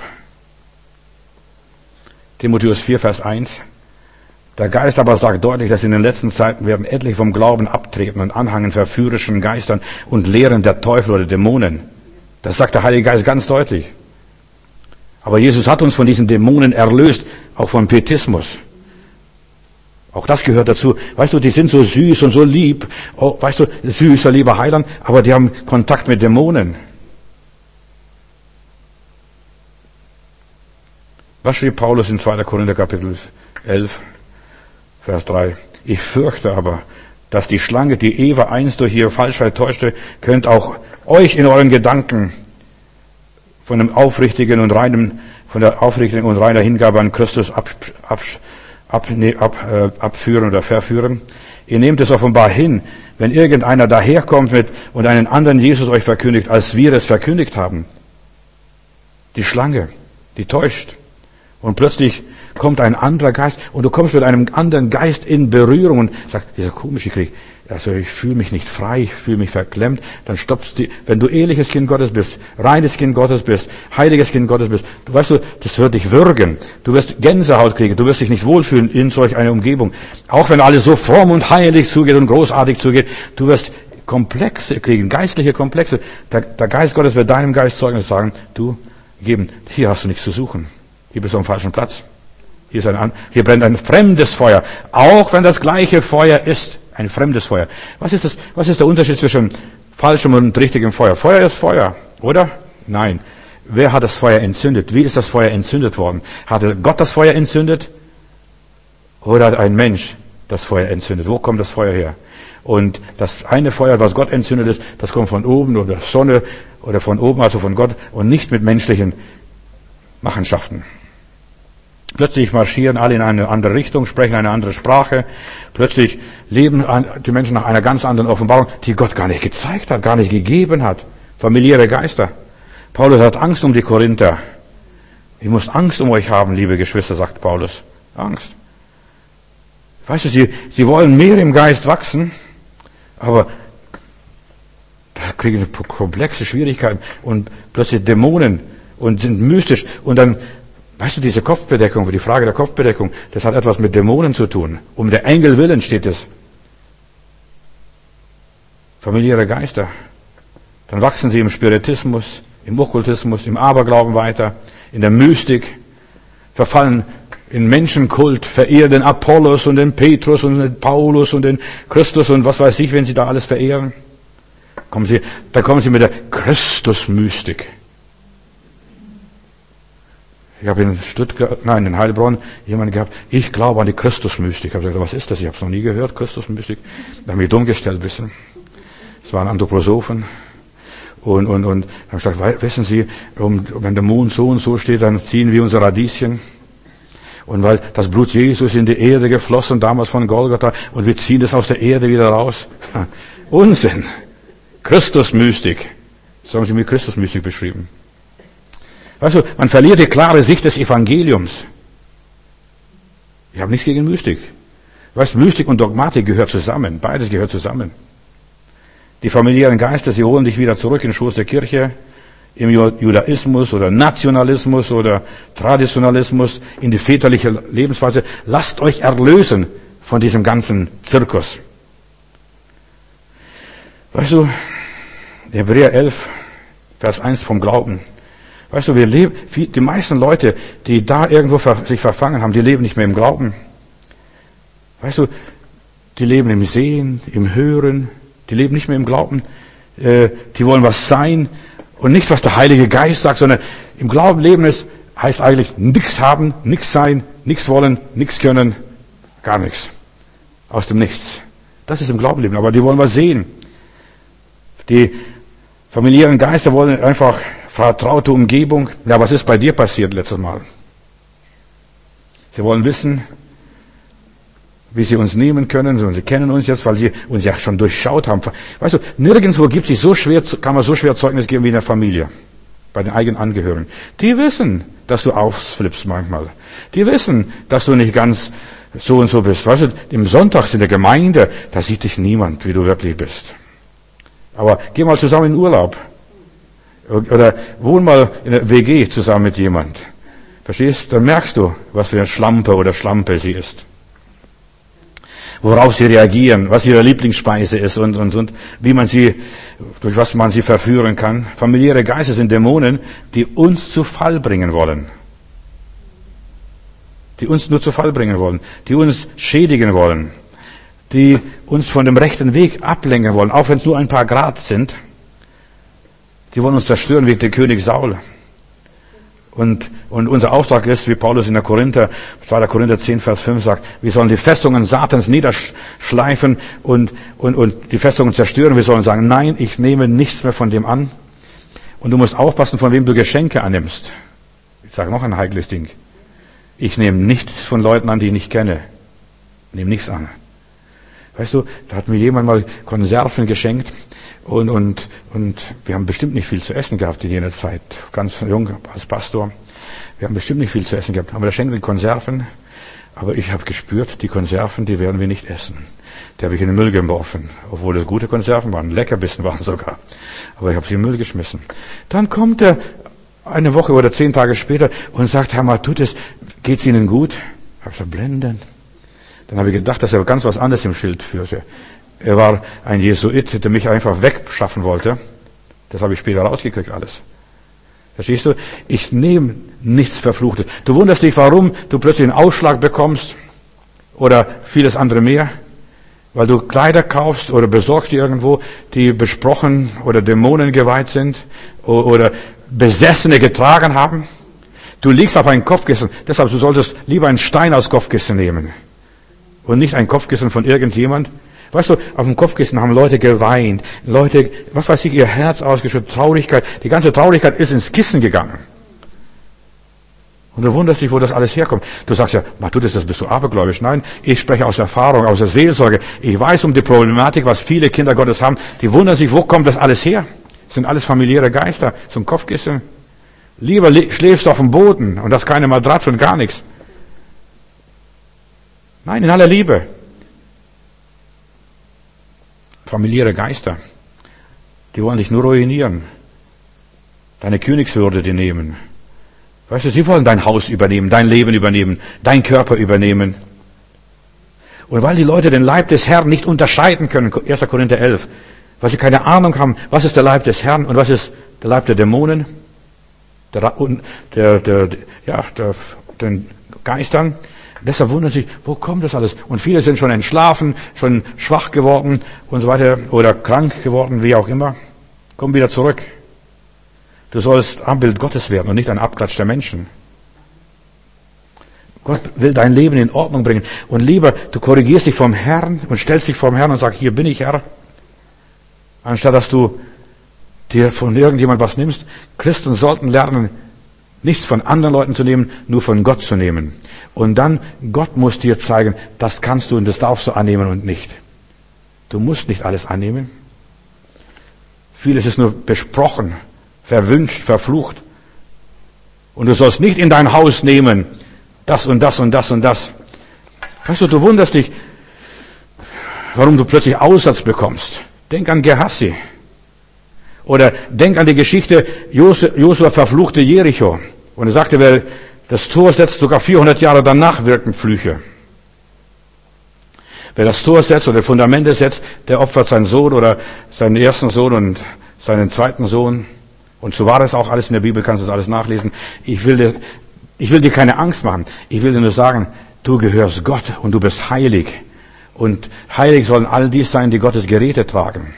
Speaker 2: Timotheus 4, Vers 1. Der Geist aber sagt deutlich, dass in den letzten Zeiten werden etliche vom Glauben abtreten und anhangen verführerischen Geistern und Lehren der Teufel oder Dämonen. Das sagt der Heilige Geist ganz deutlich. Aber Jesus hat uns von diesen Dämonen erlöst, auch vom Pietismus. Auch das gehört dazu. Weißt du, die sind so süß und so lieb. Oh, weißt du, süßer, lieber Heiland, aber die haben Kontakt mit Dämonen. Was schrieb Paulus in 2. Korinther Kapitel 11? Vers 3. Ich fürchte aber, dass die Schlange, die Eva einst durch ihre Falschheit täuschte, könnt auch euch in euren Gedanken von der aufrichtigen und reiner Hingabe an Christus abführen oder verführen. Ihr nehmt es offenbar hin, wenn irgendeiner daherkommt und einen anderen Jesus euch verkündigt, als wir es verkündigt haben. Die Schlange, die täuscht. Und plötzlich kommt ein anderer Geist und du kommst mit einem anderen Geist in Berührung und sagst, dieser komische Krieg, also ich fühle mich nicht frei, ich fühle mich verklemmt, dann stoppst du, wenn du ehrliches Kind Gottes bist, reines Kind Gottes bist, heiliges Kind Gottes bist, du weißt, das wird dich würgen, du wirst Gänsehaut kriegen, du wirst dich nicht wohlfühlen in solch einer Umgebung. Auch wenn alles so fromm und heilig zugeht und großartig zugeht, du wirst Komplexe kriegen, geistliche Komplexe. Der Geist Gottes wird deinem Geist Zeugnis sagen, hier hast du nichts zu suchen. Hier bist du am falschen Platz. Hier brennt ein fremdes Feuer. Auch wenn das gleiche Feuer ist. Ein fremdes Feuer. Was ist der Unterschied zwischen falschem und richtigem Feuer? Feuer ist Feuer, oder? Nein. Wer hat das Feuer entzündet? Wie ist das Feuer entzündet worden? Hatte Gott das Feuer entzündet? Oder hat ein Mensch das Feuer entzündet? Wo kommt das Feuer her? Und das eine Feuer, was Gott entzündet ist, das kommt von oben oder Sonne oder von oben, also von Gott und nicht mit menschlichen Machenschaften. Plötzlich marschieren alle in eine andere Richtung, sprechen eine andere Sprache. Plötzlich leben die Menschen nach einer ganz anderen Offenbarung, die Gott gar nicht gezeigt hat, gar nicht gegeben hat. Familiäre Geister. Paulus hat Angst um die Korinther. Ich muss Angst um euch haben, liebe Geschwister, sagt Paulus. Angst. Weißt du, sie wollen mehr im Geist wachsen, aber da kriegen sie komplexe Schwierigkeiten und plötzlich Dämonen und sind mystisch und dann, weißt du, diese Kopfbedeckung, die Frage der Kopfbedeckung, das hat etwas mit Dämonen zu tun. Um der Engel willen steht es. Familiäre Geister. Dann wachsen sie im Spiritismus, im Okkultismus, im Aberglauben weiter, in der Mystik, verfallen in Menschenkult, verehren den Apollos und den Petrus und den Paulus und den Christus und was weiß ich, wenn sie da alles verehren. Da kommen sie mit der Christusmystik. Ich habe in Heilbronn jemanden gehabt, ich glaube an die Christusmystik. Ich habe gesagt, was ist das? Ich habe es noch nie gehört, Christusmystik. Da haben mich dumm gestellt, wissen. Es waren Anthroposophen. Und haben gesagt, wissen Sie, wenn der Mond so und so steht, dann ziehen wir unser Radieschen. Und weil das Blut Jesus in die Erde geflossen, damals von Golgatha, und wir ziehen es aus der Erde wieder raus. Unsinn. Christusmystik. So haben sie mir Christusmystik beschrieben. Weißt du, man verliert die klare Sicht des Evangeliums. Ich habe nichts gegen Mystik. Weißt du, Mystik und Dogmatik gehört zusammen. Beides gehört zusammen. Die familiären Geister, sie holen dich wieder zurück in den Schoß der Kirche, im Judaismus oder Nationalismus oder Traditionalismus, in die väterliche Lebensweise. Lasst euch erlösen von diesem ganzen Zirkus. Weißt du, Hebräer 11, Vers 1 vom Glauben. Weißt du, die meisten Leute, die da irgendwo sich verfangen haben, die leben nicht mehr im Glauben. Weißt du, die leben im Sehen, im Hören, die leben nicht mehr im Glauben. Die wollen was sein und nicht, was der Heilige Geist sagt, sondern im Glauben leben heißt eigentlich nichts haben, nichts sein, nichts wollen, nichts können, gar nichts. Aus dem Nichts. Das ist im Glauben leben, aber die wollen was sehen. Die familiären Geister wollen einfach vertraute Umgebung. Ja, was ist bei dir passiert letztes Mal? Sie wollen wissen, wie sie uns nehmen können. Und sie kennen uns jetzt, weil sie uns ja schon durchschaut haben. Weißt du, nirgendwo kann man so schwer Zeugnis geben wie in der Familie. Bei den eigenen Angehörigen. Die wissen, dass du ausflippst manchmal. Die wissen, dass du nicht ganz so und so bist. Weißt du, im Sonntags in der Gemeinde, da sieht dich niemand, wie du wirklich bist. Aber geh mal zusammen in Urlaub. Oder wohn mal in der WG zusammen mit jemand. Verstehst? Dann merkst du, was für eine Schlampe oder Schlampe sie ist. Worauf sie reagieren, was ihre Lieblingsspeise ist und, durch was man sie verführen kann. Familiäre Geister sind Dämonen, die uns zu Fall bringen wollen. Die uns nur zu Fall bringen wollen. Die uns schädigen wollen. Die uns von dem rechten Weg ablenken wollen, auch wenn es nur ein paar Grad sind. Die wollen uns zerstören wie der König Saul. Und unser Auftrag ist, wie Paulus in der 2. Korinther 10, Vers 5 sagt, wir sollen die Festungen Satans niederschleifen und die Festungen zerstören. Wir sollen sagen, nein, ich nehme nichts mehr von dem an. Und du musst aufpassen, von wem du Geschenke annimmst. Ich sage noch ein heikles Ding. Ich nehme nichts von Leuten an, die ich nicht kenne. Ich nehme nichts an. Weißt du, da hat mir jemand mal Konserven geschenkt und wir haben bestimmt nicht viel zu essen gehabt in jener Zeit. Ganz jung als Pastor. Wir haben bestimmt nicht viel zu essen gehabt. Aber der schenkt mir Konserven. Aber ich habe gespürt, die Konserven, die werden wir nicht essen. Die habe ich in den Müll geworfen. Obwohl das gute Konserven waren. Leckerbissen waren sogar. Aber ich habe sie in den Müll geschmissen. Dann kommt er eine Woche oder 10 Tage später und sagt, Herr Matthäus, geht's Ihnen gut? Ich habe gesagt, blendend. Dann habe ich gedacht, dass er ganz was anderes im Schild führte. Er war ein Jesuit, der mich einfach wegschaffen wollte. Das habe ich später rausgekriegt alles. Verstehst du? Ich nehme nichts Verfluchtes. Du wunderst dich, warum du plötzlich einen Ausschlag bekommst oder vieles andere mehr. Weil du Kleider kaufst oder besorgst die irgendwo, die besprochen oder Dämonen geweiht sind oder Besessene getragen haben. Du liegst auf ein Kopfkissen. Deshalb, du solltest lieber einen Stein als Kopfkissen nehmen. Und nicht ein Kopfkissen von irgendjemand. Weißt du, auf dem Kopfkissen haben Leute geweint. Leute, was weiß ich, ihr Herz ausgeschüttet, Traurigkeit. Die ganze Traurigkeit ist ins Kissen gegangen. Und du wunderst dich, wo das alles herkommt. Du sagst ja, Matthäus, das bist du abergläubisch. Nein, ich spreche aus Erfahrung, aus der Seelsorge. Ich weiß um die Problematik, was viele Kinder Gottes haben. Die wundern sich, wo kommt das alles her? Das sind alles familiäre Geister. So ein Kopfkissen. Lieber schläfst du auf dem Boden und hast keine Matratze und gar nichts. Nein, in aller Liebe. Familiäre Geister, die wollen dich nur ruinieren. Deine Königswürde die nehmen. Weißt du, sie wollen dein Haus übernehmen, dein Leben übernehmen, dein Körper übernehmen. Und weil die Leute den Leib des Herrn nicht unterscheiden können, 1. Korinther 11, weil sie keine Ahnung haben, was ist der Leib des Herrn und was ist der Leib der Dämonen, den Geistern. Deshalb wundern sich, wo kommt das alles? Und viele sind schon entschlafen, schon schwach geworden und so weiter oder krank geworden, wie auch immer. Komm wieder zurück. Du sollst Abbild Gottes werden und nicht ein Abklatsch der Menschen. Gott will dein Leben in Ordnung bringen. Und lieber, du korrigierst dich vom Herrn und stellst dich vom Herrn und sagst, hier bin ich Herr. Anstatt dass du dir von irgendjemand was nimmst. Christen sollten lernen, nichts von anderen Leuten zu nehmen, nur von Gott zu nehmen. Und dann, Gott muss dir zeigen, das kannst du und das darfst du annehmen und nicht. Du musst nicht alles annehmen. Vieles ist nur besprochen, verwünscht, verflucht. Und du sollst nicht in dein Haus nehmen, das und das und das und das. Weißt du, du wunderst dich, warum du plötzlich Aussatz bekommst. Denk an Gehassi. Oder denk an die Geschichte, Josua verfluchte Jericho. Und er sagte, wer das Tor setzt, sogar 400 Jahre danach wirken Flüche. Wer das Tor setzt oder Fundamente setzt, der opfert seinen Sohn oder seinen ersten Sohn und seinen zweiten Sohn. Und so war es auch alles in der Bibel, kannst du das alles nachlesen. Ich will dir keine Angst machen. Ich will dir nur sagen, du gehörst Gott und du bist heilig. Und heilig sollen all die sein, die Gottes Geräte tragen.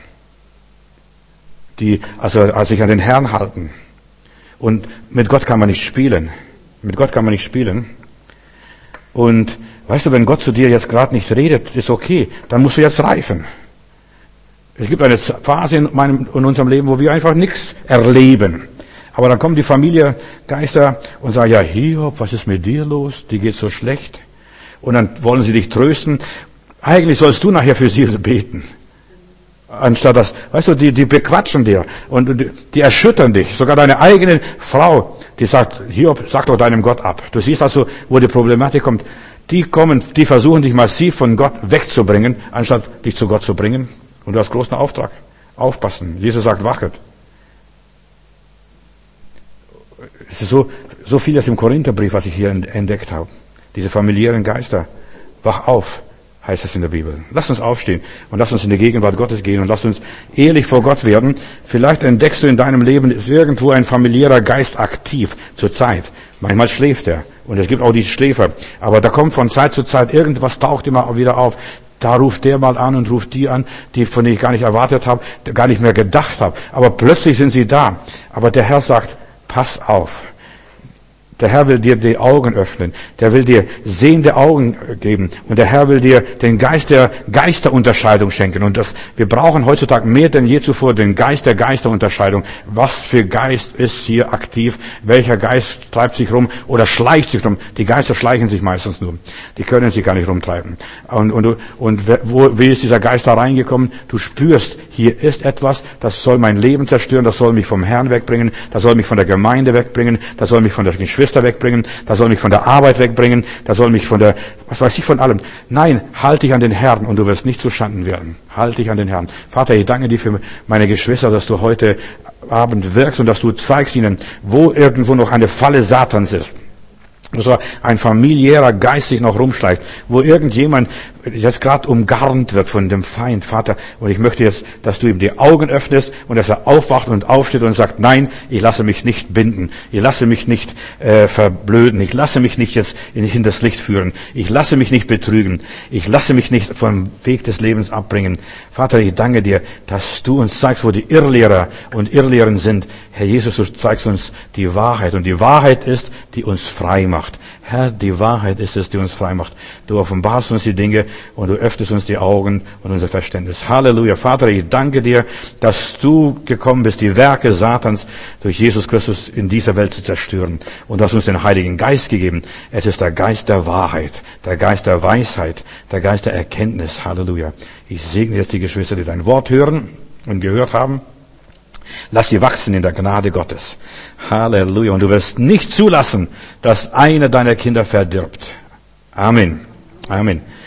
Speaker 2: Die also sich an den Herrn halten. Und mit Gott kann man nicht spielen. Mit Gott kann man nicht spielen. Und weißt du, wenn Gott zu dir jetzt gerade nicht redet, ist okay, dann musst du jetzt reifen. Es gibt eine Phase in unserem Leben, wo wir einfach nichts erleben. Aber dann kommen die Familiengeister und sagen, ja Hiob, was ist mit dir los? Dir geht's so schlecht. Und dann wollen sie dich trösten. Eigentlich sollst du nachher für sie beten. Anstatt das, weißt du, die bequatschen dir und die erschüttern dich. Sogar deine eigene Frau, die sagt, Hiob, sag doch deinem Gott ab. Du siehst also, wo die Problematik kommt. Die versuchen dich massiv von Gott wegzubringen, anstatt dich zu Gott zu bringen. Und du hast großen Auftrag. Aufpassen. Jesus sagt, wachet. Es ist so vieles im Korintherbrief, was ich hier entdeckt habe. Diese familiären Geister. Wach auf, heißt es in der Bibel. Lass uns aufstehen und lass uns in die Gegenwart Gottes gehen und lass uns ehrlich vor Gott werden. Vielleicht entdeckst du in deinem Leben, ist irgendwo ein familiärer Geist aktiv zur Zeit. Manchmal schläft er. Und es gibt auch diese Schläfer. Aber da kommt von Zeit zu Zeit irgendwas, taucht immer wieder auf. Da ruft der mal an und ruft die an, von denen ich gar nicht erwartet habe, gar nicht mehr gedacht habe. Aber plötzlich sind sie da. Aber der Herr sagt, pass auf. Der Herr will dir die Augen öffnen. Der will dir sehende Augen geben. Und der Herr will dir den Geist der Geisterunterscheidung schenken. Und wir brauchen heutzutage mehr denn je zuvor den Geist der Geisterunterscheidung. Was für Geist ist hier aktiv? Welcher Geist treibt sich rum oder schleicht sich rum? Die Geister schleichen sich meistens nur. Die können sich gar nicht rumtreiben. Wie ist dieser Geist da reingekommen? Du spürst, hier ist etwas, das soll mein Leben zerstören, das soll mich vom Herrn wegbringen, das soll mich von der Gemeinde wegbringen, das soll mich von der Geschwister wegbringen, das soll mich von der Arbeit wegbringen, das soll mich von von allem. Nein, halt dich an den Herrn und du wirst nicht zu Schanden werden. Halt dich an den Herrn. Vater, ich danke dir für meine Geschwister, dass du heute Abend wirkst und dass du zeigst ihnen, wo irgendwo noch eine Falle Satans ist. So ein familiärer Geist sich noch rumschleicht, wo irgendjemand jetzt gerade umgarnt wird von dem Feind, Vater. Und ich möchte jetzt, dass du ihm die Augen öffnest und dass er aufwacht und aufsteht und sagt, nein, ich lasse mich nicht binden, ich lasse mich nicht verblöden, ich lasse mich nicht jetzt in das Licht führen, ich lasse mich nicht betrügen, ich lasse mich nicht vom Weg des Lebens abbringen. Vater, ich danke dir, dass du uns zeigst, wo die Irrlehrer und Irrlehren sind. Herr Jesus, du zeigst uns die Wahrheit und die Wahrheit ist, die uns frei macht. Herr, die Wahrheit ist es, die uns frei macht. Du offenbarst uns die Dinge und du öffnest uns die Augen und unser Verständnis. Halleluja. Vater, ich danke dir, dass du gekommen bist, die Werke Satans durch Jesus Christus in dieser Welt zu zerstören. Und du hast uns den Heiligen Geist gegeben. Es ist der Geist der Wahrheit, der Geist der Weisheit, der Geist der Erkenntnis. Halleluja. Ich segne jetzt die Geschwister, die dein Wort hören und gehört haben. Lass sie wachsen in der Gnade Gottes. Halleluja. Und du wirst nicht zulassen, dass einer deiner Kinder verdirbt. Amen. Amen.